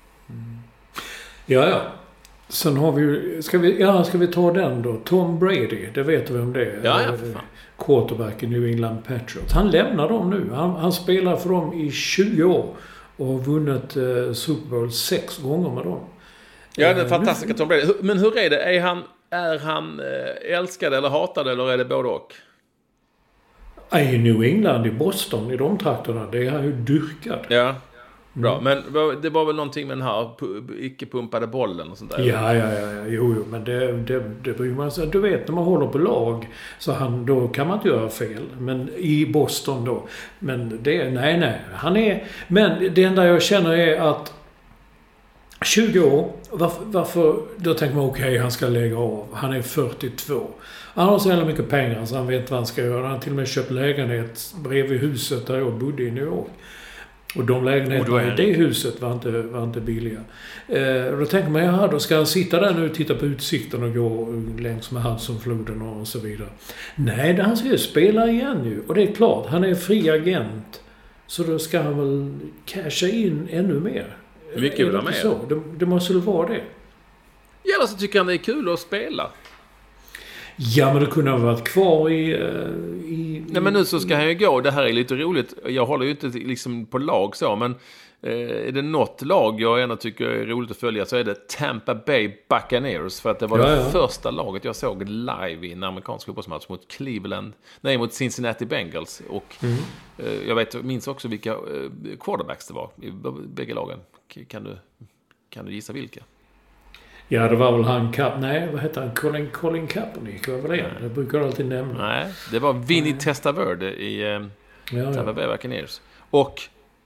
Ja. Sen har vi ju... Ska vi ta den då? Tom Brady, det vet du vem det är. Ja, för fan. Quarterback i New England Patriots. Han lämnar dem nu. Han spelar för dem i 20 år och har vunnit Super Bowl 6 gånger med dem. Ja, det är fantastiska Tom Brady. Men hur är det? Är han älskad eller hatad, eller är det både och? I New England, i Boston, i de trakterna, det är han ju dyrkad. Ja. Bra, men det var väl någonting med den här icke-pumpade bollen och sånt där? Ja, jo, men det bryr man sig. Du vet, när man håller på lag, så då kan man inte göra fel. Men i Boston då, men nej, han är... Men det enda jag känner är att 20 år, varför då tänker man okej, han ska lägga av. Han är 42. Han har så jävla mycket pengar så han vet vad han ska göra. Han har till och med köpt lägenhet bredvid huset där jag bodde i New York. Och de lägenheterna i det huset var inte billiga. Då tänker man, då ska han sitta där nu och titta på utsikten och gå längs med Hudsonfloden och så vidare. Nej, han ska ju spela igen ju. Och det är klart, han är fri agent. Så då ska han väl casha in ännu mer. Mycket vill ha mer. Så? Det måste väl vara det. Ja, så tycker han det är kul att spela. Ja, men det kunde ha varit kvar i... Nej, men nu så ska han ju gå. Det här är lite roligt. Jag håller ju inte liksom på lag så, men är det något lag jag ändå tycker är roligt att följa, så är det Tampa Bay Buccaneers. För att det var det första laget jag såg live i en amerikansk fotbollsmatch mot Cincinnati Bengals. Och jag minns också vilka quarterbacks det var i bägge lagen. Kan du gissa vilka? Ja, det var väl han... vad heter han? Colin Kaepernick, vad var det? Det brukar jag alltid nämna. Nej, det var Vinny Testaverde i Tampa Bay Buccaneers. Och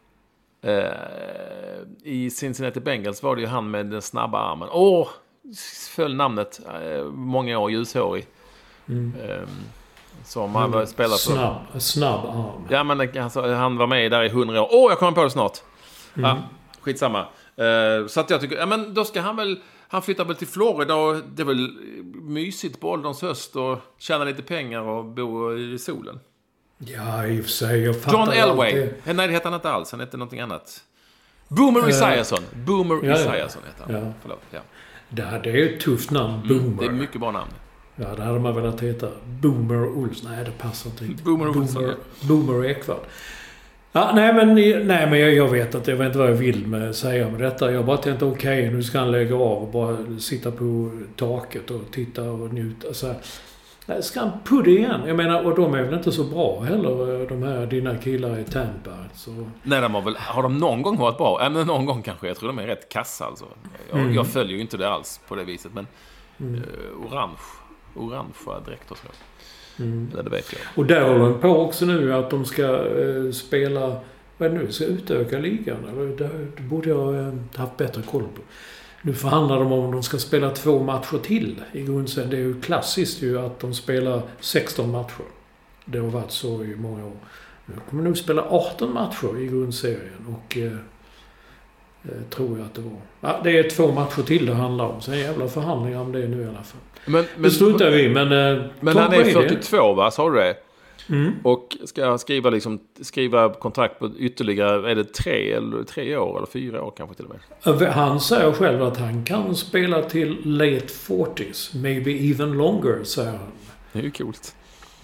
i Cincinnati Bengals var det ju han med den snabba armen. Föll namnet. Många år, ljushårig. Som han var spelare för. Snabb arm. Ja, men alltså, han var med där i 100 år. Jag kommer på det snart. Ja, skitsamma. Så att jag tycker, ja, men då ska han flyttar väl till Florida, och det är väl mysigt på ålderns höst och tjäna lite pengar och bo i solen. Ja, i och för sig. Jag fattar John Elway. Nej, det heter han inte alls. Han heter någonting annat. Boomer Esiason. Esiason heter han. Ja. Förlåt. Ja. Det är ju ett tufft namn. Boomer. Det är mycket bra namn. Ja, det hade man velat heta. Boomer Olsson. Nej, det passar inte riktigt. Boomer Olsson. Boomer Ekvall. Ja, nej men jag vet att jag vet inte vad jag vill säga med detta. Jag bara tänkte okej, nu ska han lägga av och bara sitta på taket och titta och njuta. Så här, ska han pudda igen? Jag menar, och de är väl inte så bra heller, de här dina killar i Tampa. Så. Nej, har de någon gång varit bra? Men någon gång kanske. Jag tror de är rätt kassa alltså. Jag följer ju inte det alls på det viset, men orangea dräkter så. Det vet jag. Och där håller de på också nu att de ska spela, vad är det nu, ska utöka ligan. Det borde jag haft bättre koll på. Nu förhandlar de om de ska spela 2 matcher till i grundserien. Det är ju klassiskt ju att de spelar 16 matcher. Det har varit så i många år. Nu kommer de spela 18 matcher i grundserien och tror jag att det var. Ja, det är 2 matcher till det handlar om. Så en jävla förhandlingar om det nu i alla fall. Men det slutar vi, men han är 42, va? Sa du det? Och ska skriva kontrakt på ytterligare, är det 3 år eller 4 år kanske till och med? Han säger själv att han kan spela till late 40s, maybe even longer, säger han. Det är ju coolt.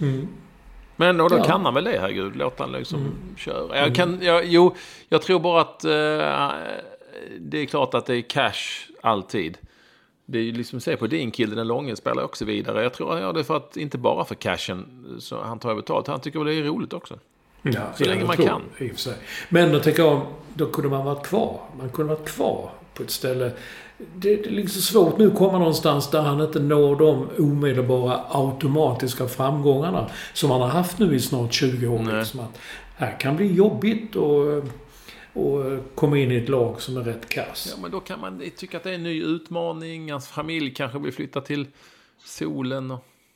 Men då kan han väl det, herregud. Låt han liksom köra. Jag tror bara att det är klart att det är cash alltid. Det är ju liksom, se på din kille, den långe spelar också vidare. Jag tror han gör det för att, inte bara för cashen så han tar betalt. Han tycker väl det är roligt också. Ja, så länge man kan. Men då tänker jag, då kunde man varit kvar. Man kunde varit kvar på ett ställe. Det är liksom svårt nu att komma någonstans där han inte når de omedelbara automatiska framgångarna som han har haft nu i snart 20 år. Liksom att här kan bli jobbigt och komma in i ett lag som är rätt kass. Ja, men då kan man tycka att det är en ny utmaning. Hans familj kanske blir flyttad till solen.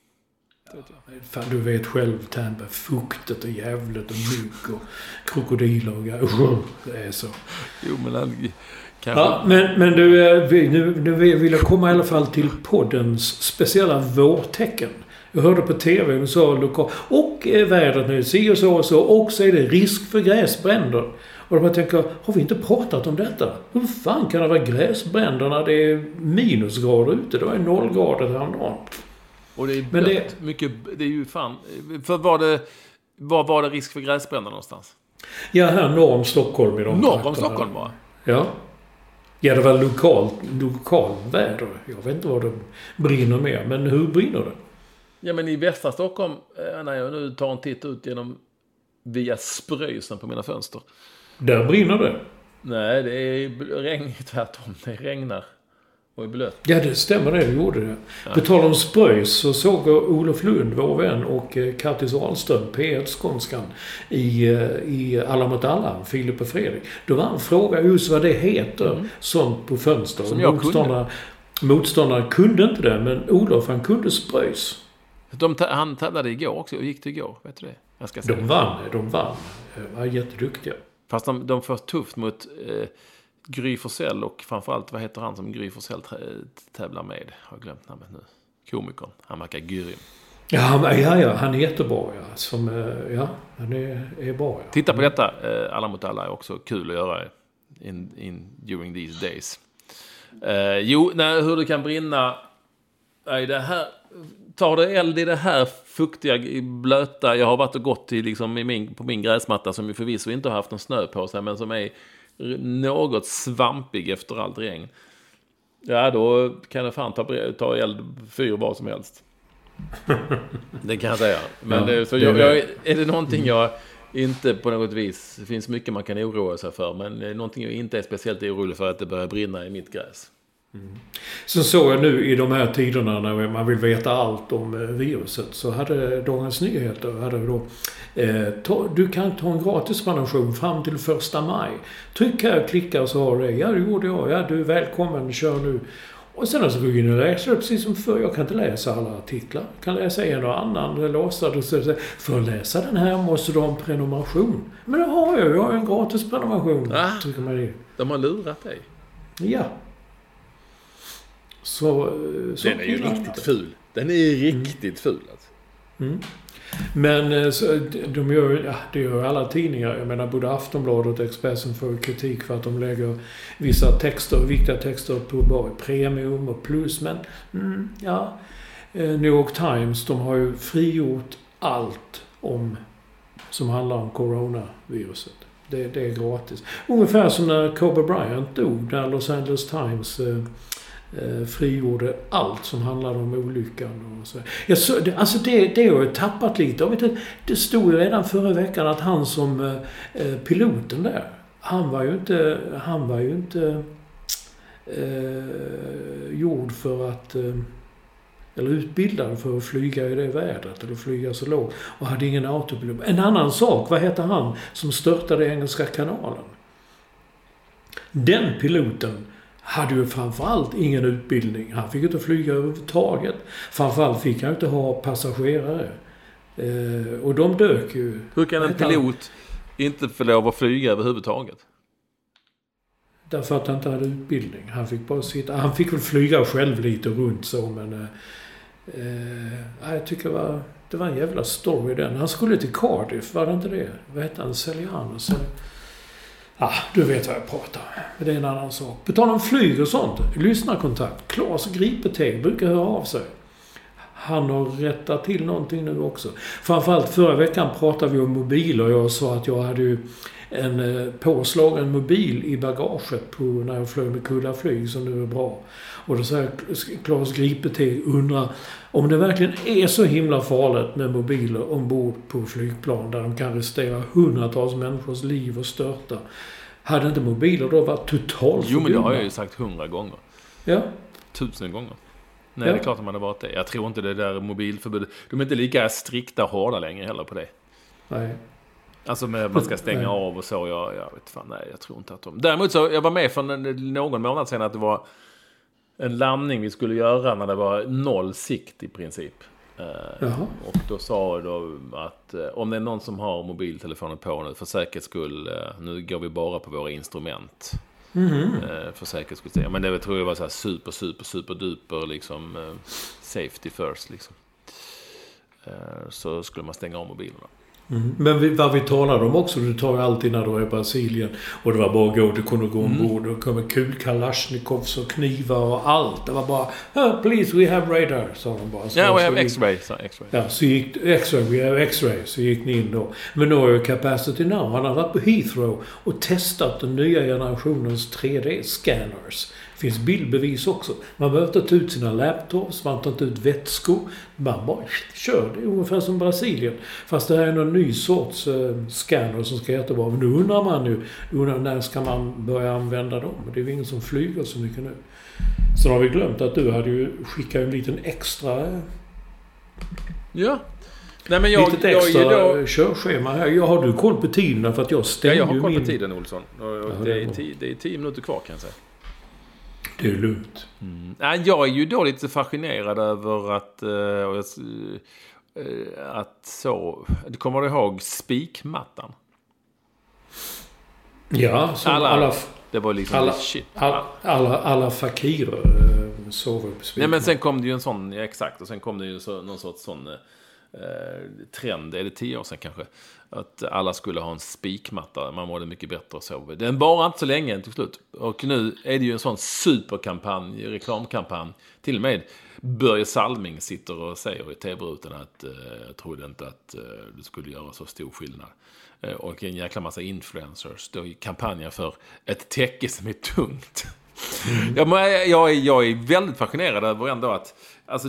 Fan, du vet själv, Tampa, fuktet och jävlet och mygg och krokodiler och det är så. Jo, men han kanske... Ja, men du, nu vill jag komma i alla fall till poddens speciella vårtecken. Jag hörde på tv och sa lokal och vädret nu, si och så, och så är det risk för gräsbränder. Och då tänker jag, har vi inte pratat om detta? Hur fan kan det vara gräsbränder när det är minusgrader ute? Det var 0 grader häromdagen. Och det är blött, mycket, det är ju fan... För var det risk för gräsbränder någonstans? Ja, här norr om Stockholm. Norr om Stockholm bara? Ja. Ja, det var lokalväder. Jag vet inte vad det brinner med, men hur brinner det? Ja, men i västra Stockholm, när jag nu tar en titt ut via spröjsen på mina fönster. Där brinner det? Nej, det är regn tvärtom. Det regnar och är blött. Ja, det stämmer det gjorde det. Ja. På tal om spröjs så såg Olof Lund, vår vän, och Kattis Ahlström, P1-skånskan i Alla mot alla, Filip och Fredrik. Då var han fråga just vad det heter sånt på fönster. Som jag motståndare kunde inte det, men Olof, han kunde spröjs. Han tävlade igår också och gick det igår, vet du det? Jag ska säga. De vann. Var jätteduktiga. Fast de får tufft mot Gry Forssell och framförallt, vad heter han som Gry Forssell tävlar med? Jag har glömt namnet nu. Komikern. Han verkar grym. Ja, han är jättebra. Ja. Han är bra. Ja. Titta på detta. Alla mot alla är också kul att göra during these days. Hur det kan brinna i det här... Tar det eld i det här fuktiga, blöta... Jag har varit och gått på min gräsmatta som ju förvisso inte har haft någon snö på sig, men som är något svampig efter allt regn. Ja, då kan det fan ta eld, fyr, vad som helst. Det kan jag säga. Men är det någonting jag inte på något vis... Det finns mycket man kan oroa sig för, men någonting jag inte är speciellt orolig för att det börjar brinna i mitt gräs. Så såg jag nu i de här tiderna när man vill veta allt om viruset, så hade Dagens Nyheter du kan ta en gratisprenumeration fram till 1 maj. Tryck här, klicka så har du det. Ja, det gjorde jag. Ja, du är välkommen, kör nu. Och sen så går jag in och läser precis som förr. Jag kan inte läsa alla artiklar. Jag kan läsa en och annan. För att läsa den här måste du ha en prenumeration. Men det har jag. Jag har en gratisprenumeration. Trycker man i. De har lurat dig. Ja. Så den är ju riktigt ful. Den är riktigt ful alltså. Men det gör alla tidningar. Jag menar, både Aftonbladet och Expressen får kritik för att de lägger vissa viktiga texter på bara premium och plus. Men New York Times, de har ju frigjort allt som handlar om coronaviruset. Det är gratis. Ungefär som när Kobe Bryant dog, när Los Angeles Times frigjorde allt som handlade om olyckan. Och så. Det har jag tappat lite. Jag vet inte, det stod ju redan förra veckan att han som piloten där, han var ju inte gjord för att eller utbildad för att flyga i det vädret eller flyga så lågt och hade ingen autopilot. En annan sak, vad heter han som störtade Engelska kanalen? Den piloten hade ju framförallt ingen utbildning. Han fick inte flyga överhuvudtaget. Framförallt fick han inte ha passagerare. Och de dök ju. Hur kan en pilot inte få lov att flyga överhuvudtaget? Därför att han inte hade utbildning. Han fick bara sitta. Han fick väl flyga själv lite runt så, men jag tycker det var en jävla story den. Han skulle till Cardiff, var det inte det? Vad hette han? Celianus? Du vet vad jag pratar om. Men det är en annan sak. På tal om flyg och sånt. Lyssnarkontakt. Claes Gripeteg brukar höra av sig. Han har rättat till någonting nu också. Framförallt förra veckan pratade vi om mobiler och jag sa att jag hade ju en påslagen mobil i bagaget när jag flög med Kullaflyg som nu är bra. Och då säger Claes Gripeteg undrar om det verkligen är så himla farligt med mobiler ombord på flygplan där de kan riskera hundratals människors liv och störta. Hade inte mobiler då varit totalt Jo, men det har jag ju sagt 100 gånger. Ja. 1000 gånger. Nej, det är klart att man har varit det. Jag tror inte det där mobilförbudet. De är inte lika strikta och hårda längre heller på det. Nej. Alltså med man ska stänga av och så. Jag vet fan, nej, jag tror inte att de... Däremot så, jag var med för någon månad sedan att det var en landning vi skulle göra när det var 0 sikt i princip. Och då sa jag att om det är någon som har mobiltelefonen på nu, för säkerhets skull, nu går vi bara på våra instrument. För säkerhets skull. Men det tror jag var så här super duper liksom safety first liksom. Så skulle man stänga av mobilerna. Men vad vi talade om också, du tar ju alltid när du är i Brasilien och det var bara att gå, du kunde gå ombord och komma kulkalashnikovs och knivar och allt. Det var bara, please we have radar, sa de bara. Ja, we have X-ray. Ja, så gick X-ray, we have X-ray, så gick ni in då. Men då är ju Capacity Now, han har varit på Heathrow och testat den nya generationens 3D-scanners. Det finns bildbevis också. Man behöver inte ta ut sina laptops, man tar inte ut vätskor. Man bara kör, det är ungefär som Brasilien. Fast det här är någon ny sorts scanner som ska jättebra. Men nu undrar man ju, när ska man börja använda dem? Det är ju ingen som flyger så mycket nu. Så har vi glömt att du hade ju skickat en liten extra... Ja. Nej, men jag extra körschema här. Har du koll på tiden? För att jag stängde jag har koll på tiden, Olsson. Det är 10 minuter kvar, kan jag säga. Det är lugnt. Jag är ju då lite fascinerad över att så... Du kommer ihåg spikmattan? Ja, som alla det var liksom shit. Alla fakirer sover på spikmattan. Nej, men sen kom det ju en sån, exakt, och sen kom det ju någon sorts sån trend, är det 10 år sedan kanske, att alla skulle ha en spikmatta. Man mådde mycket bättre och så. Den bara inte så länge till slut. Och nu är det ju en sån superkampanj, reklamkampanj. Till och med Börje Salming sitter och säger i tv-rutan att jag trodde inte att det skulle göra så stor skillnad. Och en jäkla massa influencers då i kampanjer för ett täcke som är tungt. Jag är väldigt fascinerad över ändå att alltså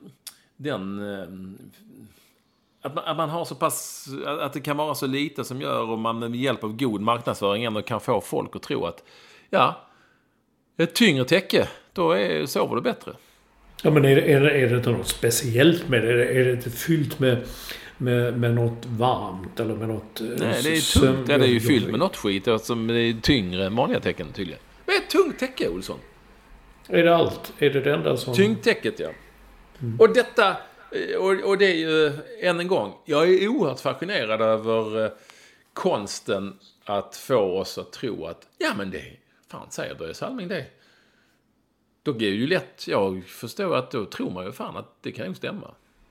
att man har så pass, att det kan vara så lite som gör, och man med hjälp av god marknadsföring ändå kan få folk att tro att ett tyngre täcke, då sover det bättre. Ja, men är det inte något speciellt med det? Är det inte fyllt med något varmt eller med något... Nej, det är tungt. Det är ju fyllt med något skit som är tyngre än vanliga täcken tydligen. Men ett tungt täcke, Olsson. Är det allt? Är det enda som... Tyngdtäcket, ja. Och detta... Och det är ju, än en gång, jag är oerhört fascinerad över konsten att få oss att tro att, men det fan säger Börje Salming det. Då är det ju lätt, jag förstår att då tror man ju fan att det kan ju stämma.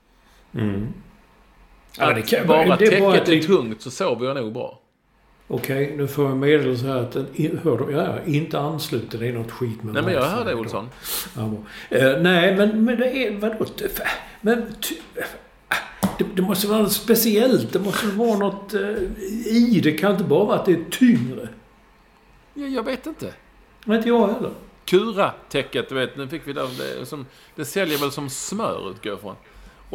Att det kan, bara täcket är tungt så sover jag nog bra. Okej, nu får jag meddela så här att inte ansluter det är något skit med. Nej, men jag hör det, Olsson. Nej, men det är vadå? Men Det måste vara något speciellt. Det måste vara något i. Det kan inte bara vara att det är tyngre. Ja, jag vet inte. Men inte jag heller. Kura-täcket, du vet, nu fick vi där. Det säljer väl som smör, utgår jag från.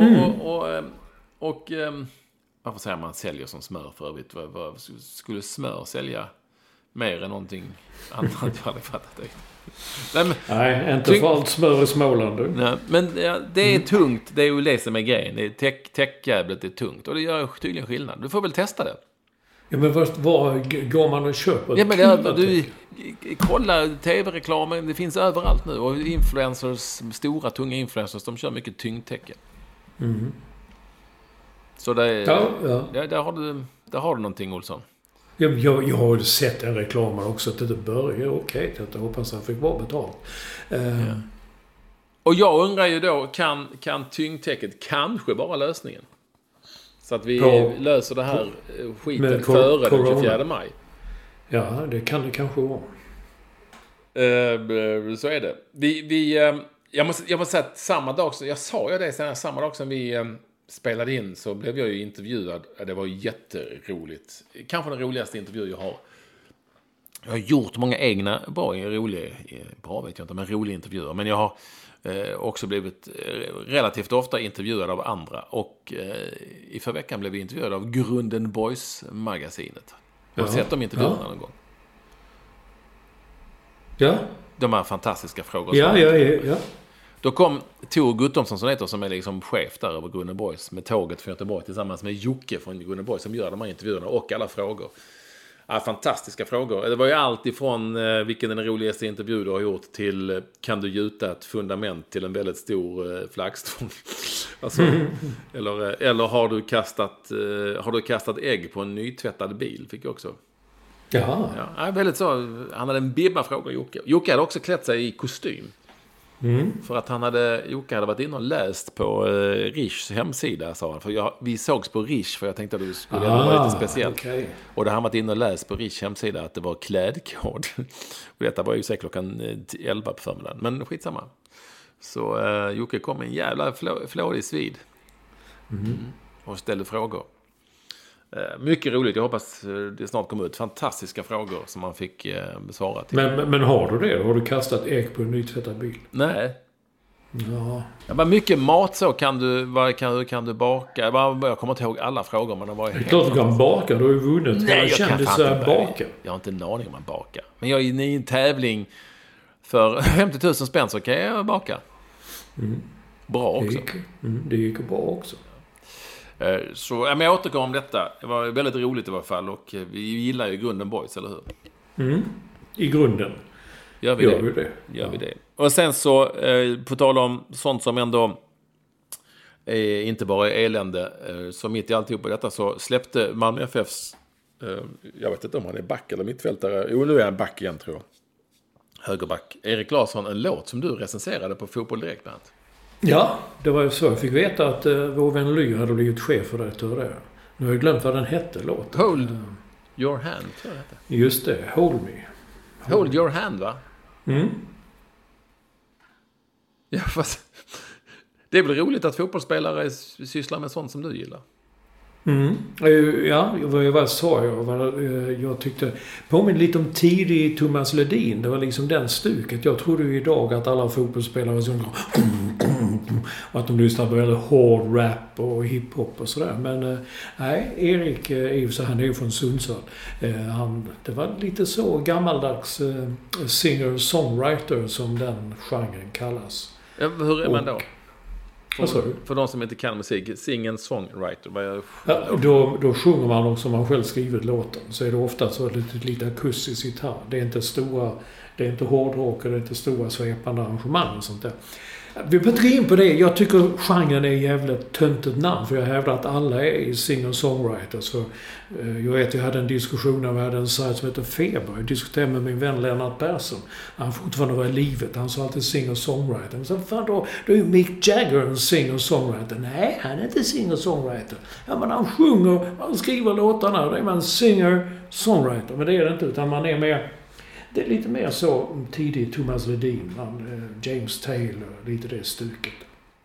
Och varför säger man säljer som smör för övrigt? Vad skulle smör sälja mer än någonting annat? Jag hade fattat det. Nej, inte för allt smör i Småland. Nej, men det är tungt. Det är ju det som är grejen. Täckjävlet är tungt. Och det gör tydligen skillnad. Du får väl testa det. Ja, men vad går man och köper? Ja, men du kolla tv-reklamen. Det finns överallt nu. Och influencers, stora, tunga influencers, de kör mycket tyngdtäcke. Mm. Så det är, ja. Där har du någonting, Olsson. Jag har sett en reklam också till det börjar. Okej, jag hoppas han fick vara betalt. Ja. Och jag undrar ju då, kan tyngdtäcket kanske vara lösningen? Så att vi löser det här skiten före den 24 maj. Ja, det kan det kanske vara. Så är det. Jag måste säga att samma dag som vi spelade in så blev jag ju intervjuad. Det var jätteroligt. Kanske den roligaste intervju jag har. Jag har gjort många egna roliga intervjuer. Men jag har också blivit relativt ofta intervjuad av andra. Och i förra veckan blev vi intervjuade av Grunden Boys-magasinet. Har du sett de intervjuerna någon gång? Ja. De här fantastiska frågorna. Ja. Då kom Tor Guttormsson som är liksom chef där över Grunden Boys med tåget från Göteborg tillsammans med Jocke från Grunden Boys som gör de här intervjuerna och alla frågor. Ja, fantastiska frågor. Det var ju allt ifrån vilken den roligaste intervju du har gjort till kan du gjuta ett fundament till en väldigt stor flaggstång. Alltså, eller har du kastat ägg på en nytvättad bil, fick jag också. Jaha. Ja, väldigt så. Han hade en bibba fråga, Jocke. Jocke hade också klätt sig i kostym. För att Jocke hade varit inne och läst på Riches hemsida, sa han. För vi sågs på Riche, för jag tänkte att det skulle vara lite speciellt. Okay. Och då har han varit inne och läst på Riches hemsida att det var klädkod. Och detta var ju säkert klockan 11 på förmiddagen. Men skitsamma. Så Jocke kom en jävla flådig svid. Och ställde frågor. Mycket roligt. Jag hoppas det snart kommer ut fantastiska frågor som man fick besvara till. Men har du det? Har du kastat ägg på en nytvättad bil? Nej. Ja. Men mycket mat så kan du baka. Jag kommer inte ihåg alla frågor, men det var helt klart du kan baka. Du har ju vunnit. Nej, jag kan inte baka. Jag har inte en aning om man bakar. Men jag är i en tävling för 50 000 spänn så kan jag baka. Bra också. Det gick bra också. Så jag återkommer om detta. Det var väldigt roligt i alla fall. Och vi gillar ju Grunden Boys, eller hur? I grunden gör vi det. Och sen så på tal om sånt som ändå inte bara är elände, så mitt i alltihop på detta så släppte Malmö FFs jag vet inte om han är back eller mittfältare. Jo, nu är han back igen, tror jag. Högerback. Erik Larsson, en låt som du recenserade på Fotboll Direkt bland annat. Ja, det var ju så. Jag fick veta att vår vän Ly hade blivit chef för det. Nu har jag glömt vad den hette, låten. Hold your hand, tror jag det. Just det, Hold Me. Hold your hand, va? Ja, fast det är väl roligt att fotbollsspelare sysslar med sånt som du gillar. Ja, vad sa jag? Jag tyckte påminner lite om tidig Thomas Ledin. Det var liksom den stuket. Jag trodde ju idag att alla fotbollsspelare som att de lyssnar på väldigt hård rap och hiphop och sådär. Men nej, Erik han är ju från Sundsvall. Det var lite så gammaldags singer-songwriter som den genren kallas. Ja, hur är man då? För de som inte kan musik, sing-songwriter. Då sjunger man också som man själv skrivit låten. Så är det ofta så lite akustisk gitarr. Det är inte hårdrock, det är inte stora svepande arrangemang och sånt där. Vi behöver in på det. Jag tycker genren är jävligt töntigt namn. För jag hävdar att alla är singer-songwriters. För jag vet, jag hade en diskussion när vi hade en sajt som heter Feber. Jag diskuterade med min vän Lennart Persson. Han fortfarande var i livet. Han sa alltid singer-songwriter. Men så fan då är ju Mick Jagger en singer-songwriter. Nej, han är inte singer-songwriter. Ja, men han sjunger, han skriver låtarna. Då är man singer-songwriter. Men det är det inte, utan man är mer... Det är lite mer så tidigt Thomas Ledin, James Taylor, lite det stuket.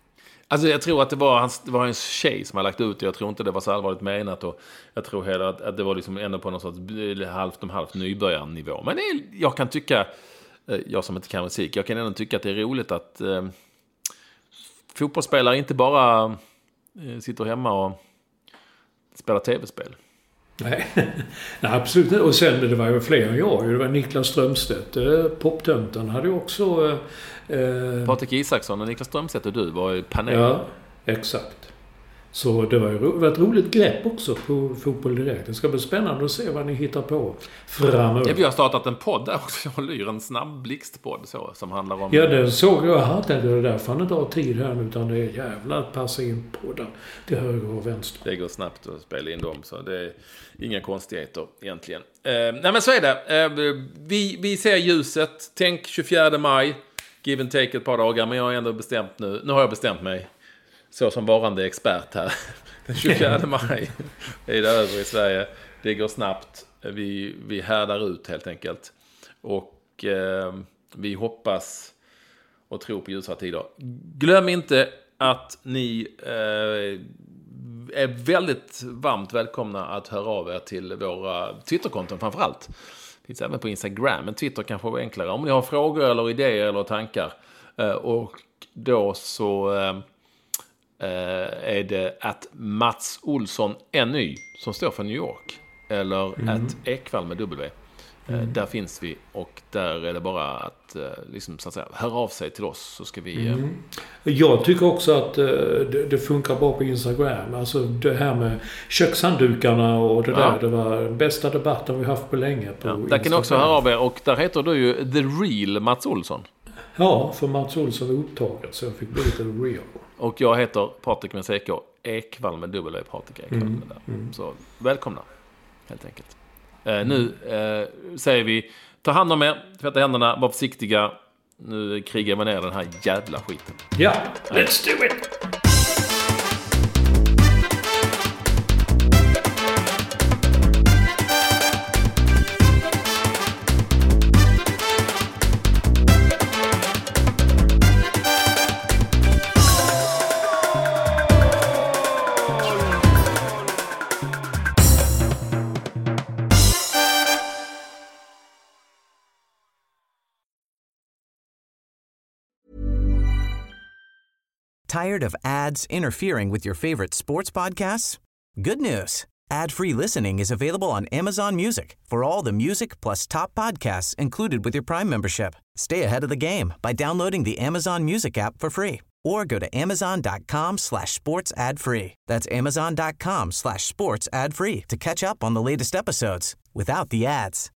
Alltså jag tror att det var en tjej som har lagt ut det. Jag tror inte det var så allvarligt menat. Och jag tror heller att det var liksom ändå på någon sorts halvt nybörjarnivå. Men jag kan tycka, jag som inte kan musik, jag kan ändå tycka att det är roligt att fotbollsspelare inte bara sitter hemma och spelar tv-spel. Nej, absolut inte. Och sen det var ju fler än jag. Det var Niklas Strömstedt, poptönten hade ju också... Patrik Isaksson och Niklas Strömstedt och du var i panel. Ja, exakt. Så det var ett roligt grepp också på Fotboll Direkt. Det ska bli spännande att se vad ni hittar på framöver. Vi har startat en podd där också. Jag lyr en snabb blixtpodd så, som handlar om... Ja, det såg jag här. Det är därför han inte har tid här nu, utan det är jävla att passa in poddar till höger och vänster. Det går snabbt att spela in dem, så det är inga konstigheter egentligen. Nej, men så är det. Vi ser ljuset. Tänk 24 maj. Give and take ett par dagar, men jag har ändå bestämt nu. Nu har jag bestämt mig. Så som varande expert här. Den 24 maj är det över i Sverige. Det går snabbt. Vi härdar ut helt enkelt. Och vi hoppas och tror på ljusare tider. Glöm inte att ni är väldigt varmt välkomna att höra av er till våra Twitterkonton framförallt. Det finns även på Instagram, men Twitter kanske var enklare. Om ni har frågor eller idéer eller tankar. Och då så... är det att Mats Olsson NY som står för New York eller att Ekvall med W. Där finns vi, och där är det bara att liksom, så att säga, höra av sig till oss, så ska vi... Jag tycker också att det funkar bra på Instagram. Alltså det här med kökshanddukarna och det där, det var den bästa debatten vi haft på länge på Instagram. Där kan ni också höra av er, och där heter du ju The Real Mats Olsson. Ja, för Mats Olsson är upptaget, så jag fick bli lite real. Och jag heter Patrik med CK, Ekvall med W, Patrik Ekvall med där. Så välkomna, helt enkelt. Nu säger vi, ta hand om er, tvätta händerna, var försiktiga. Nu krigar vi ner den här jävla skiten. Ja, let's do it! Tired of ads interfering with your favorite sports podcasts? Good news. Ad-free listening is available on Amazon Music for all the music plus top podcasts included with your Prime membership. Stay ahead of the game by downloading the Amazon Music app for free or go to amazon.com/sports ad free. That's amazon.com/sports ad free to catch up on the latest episodes without the ads.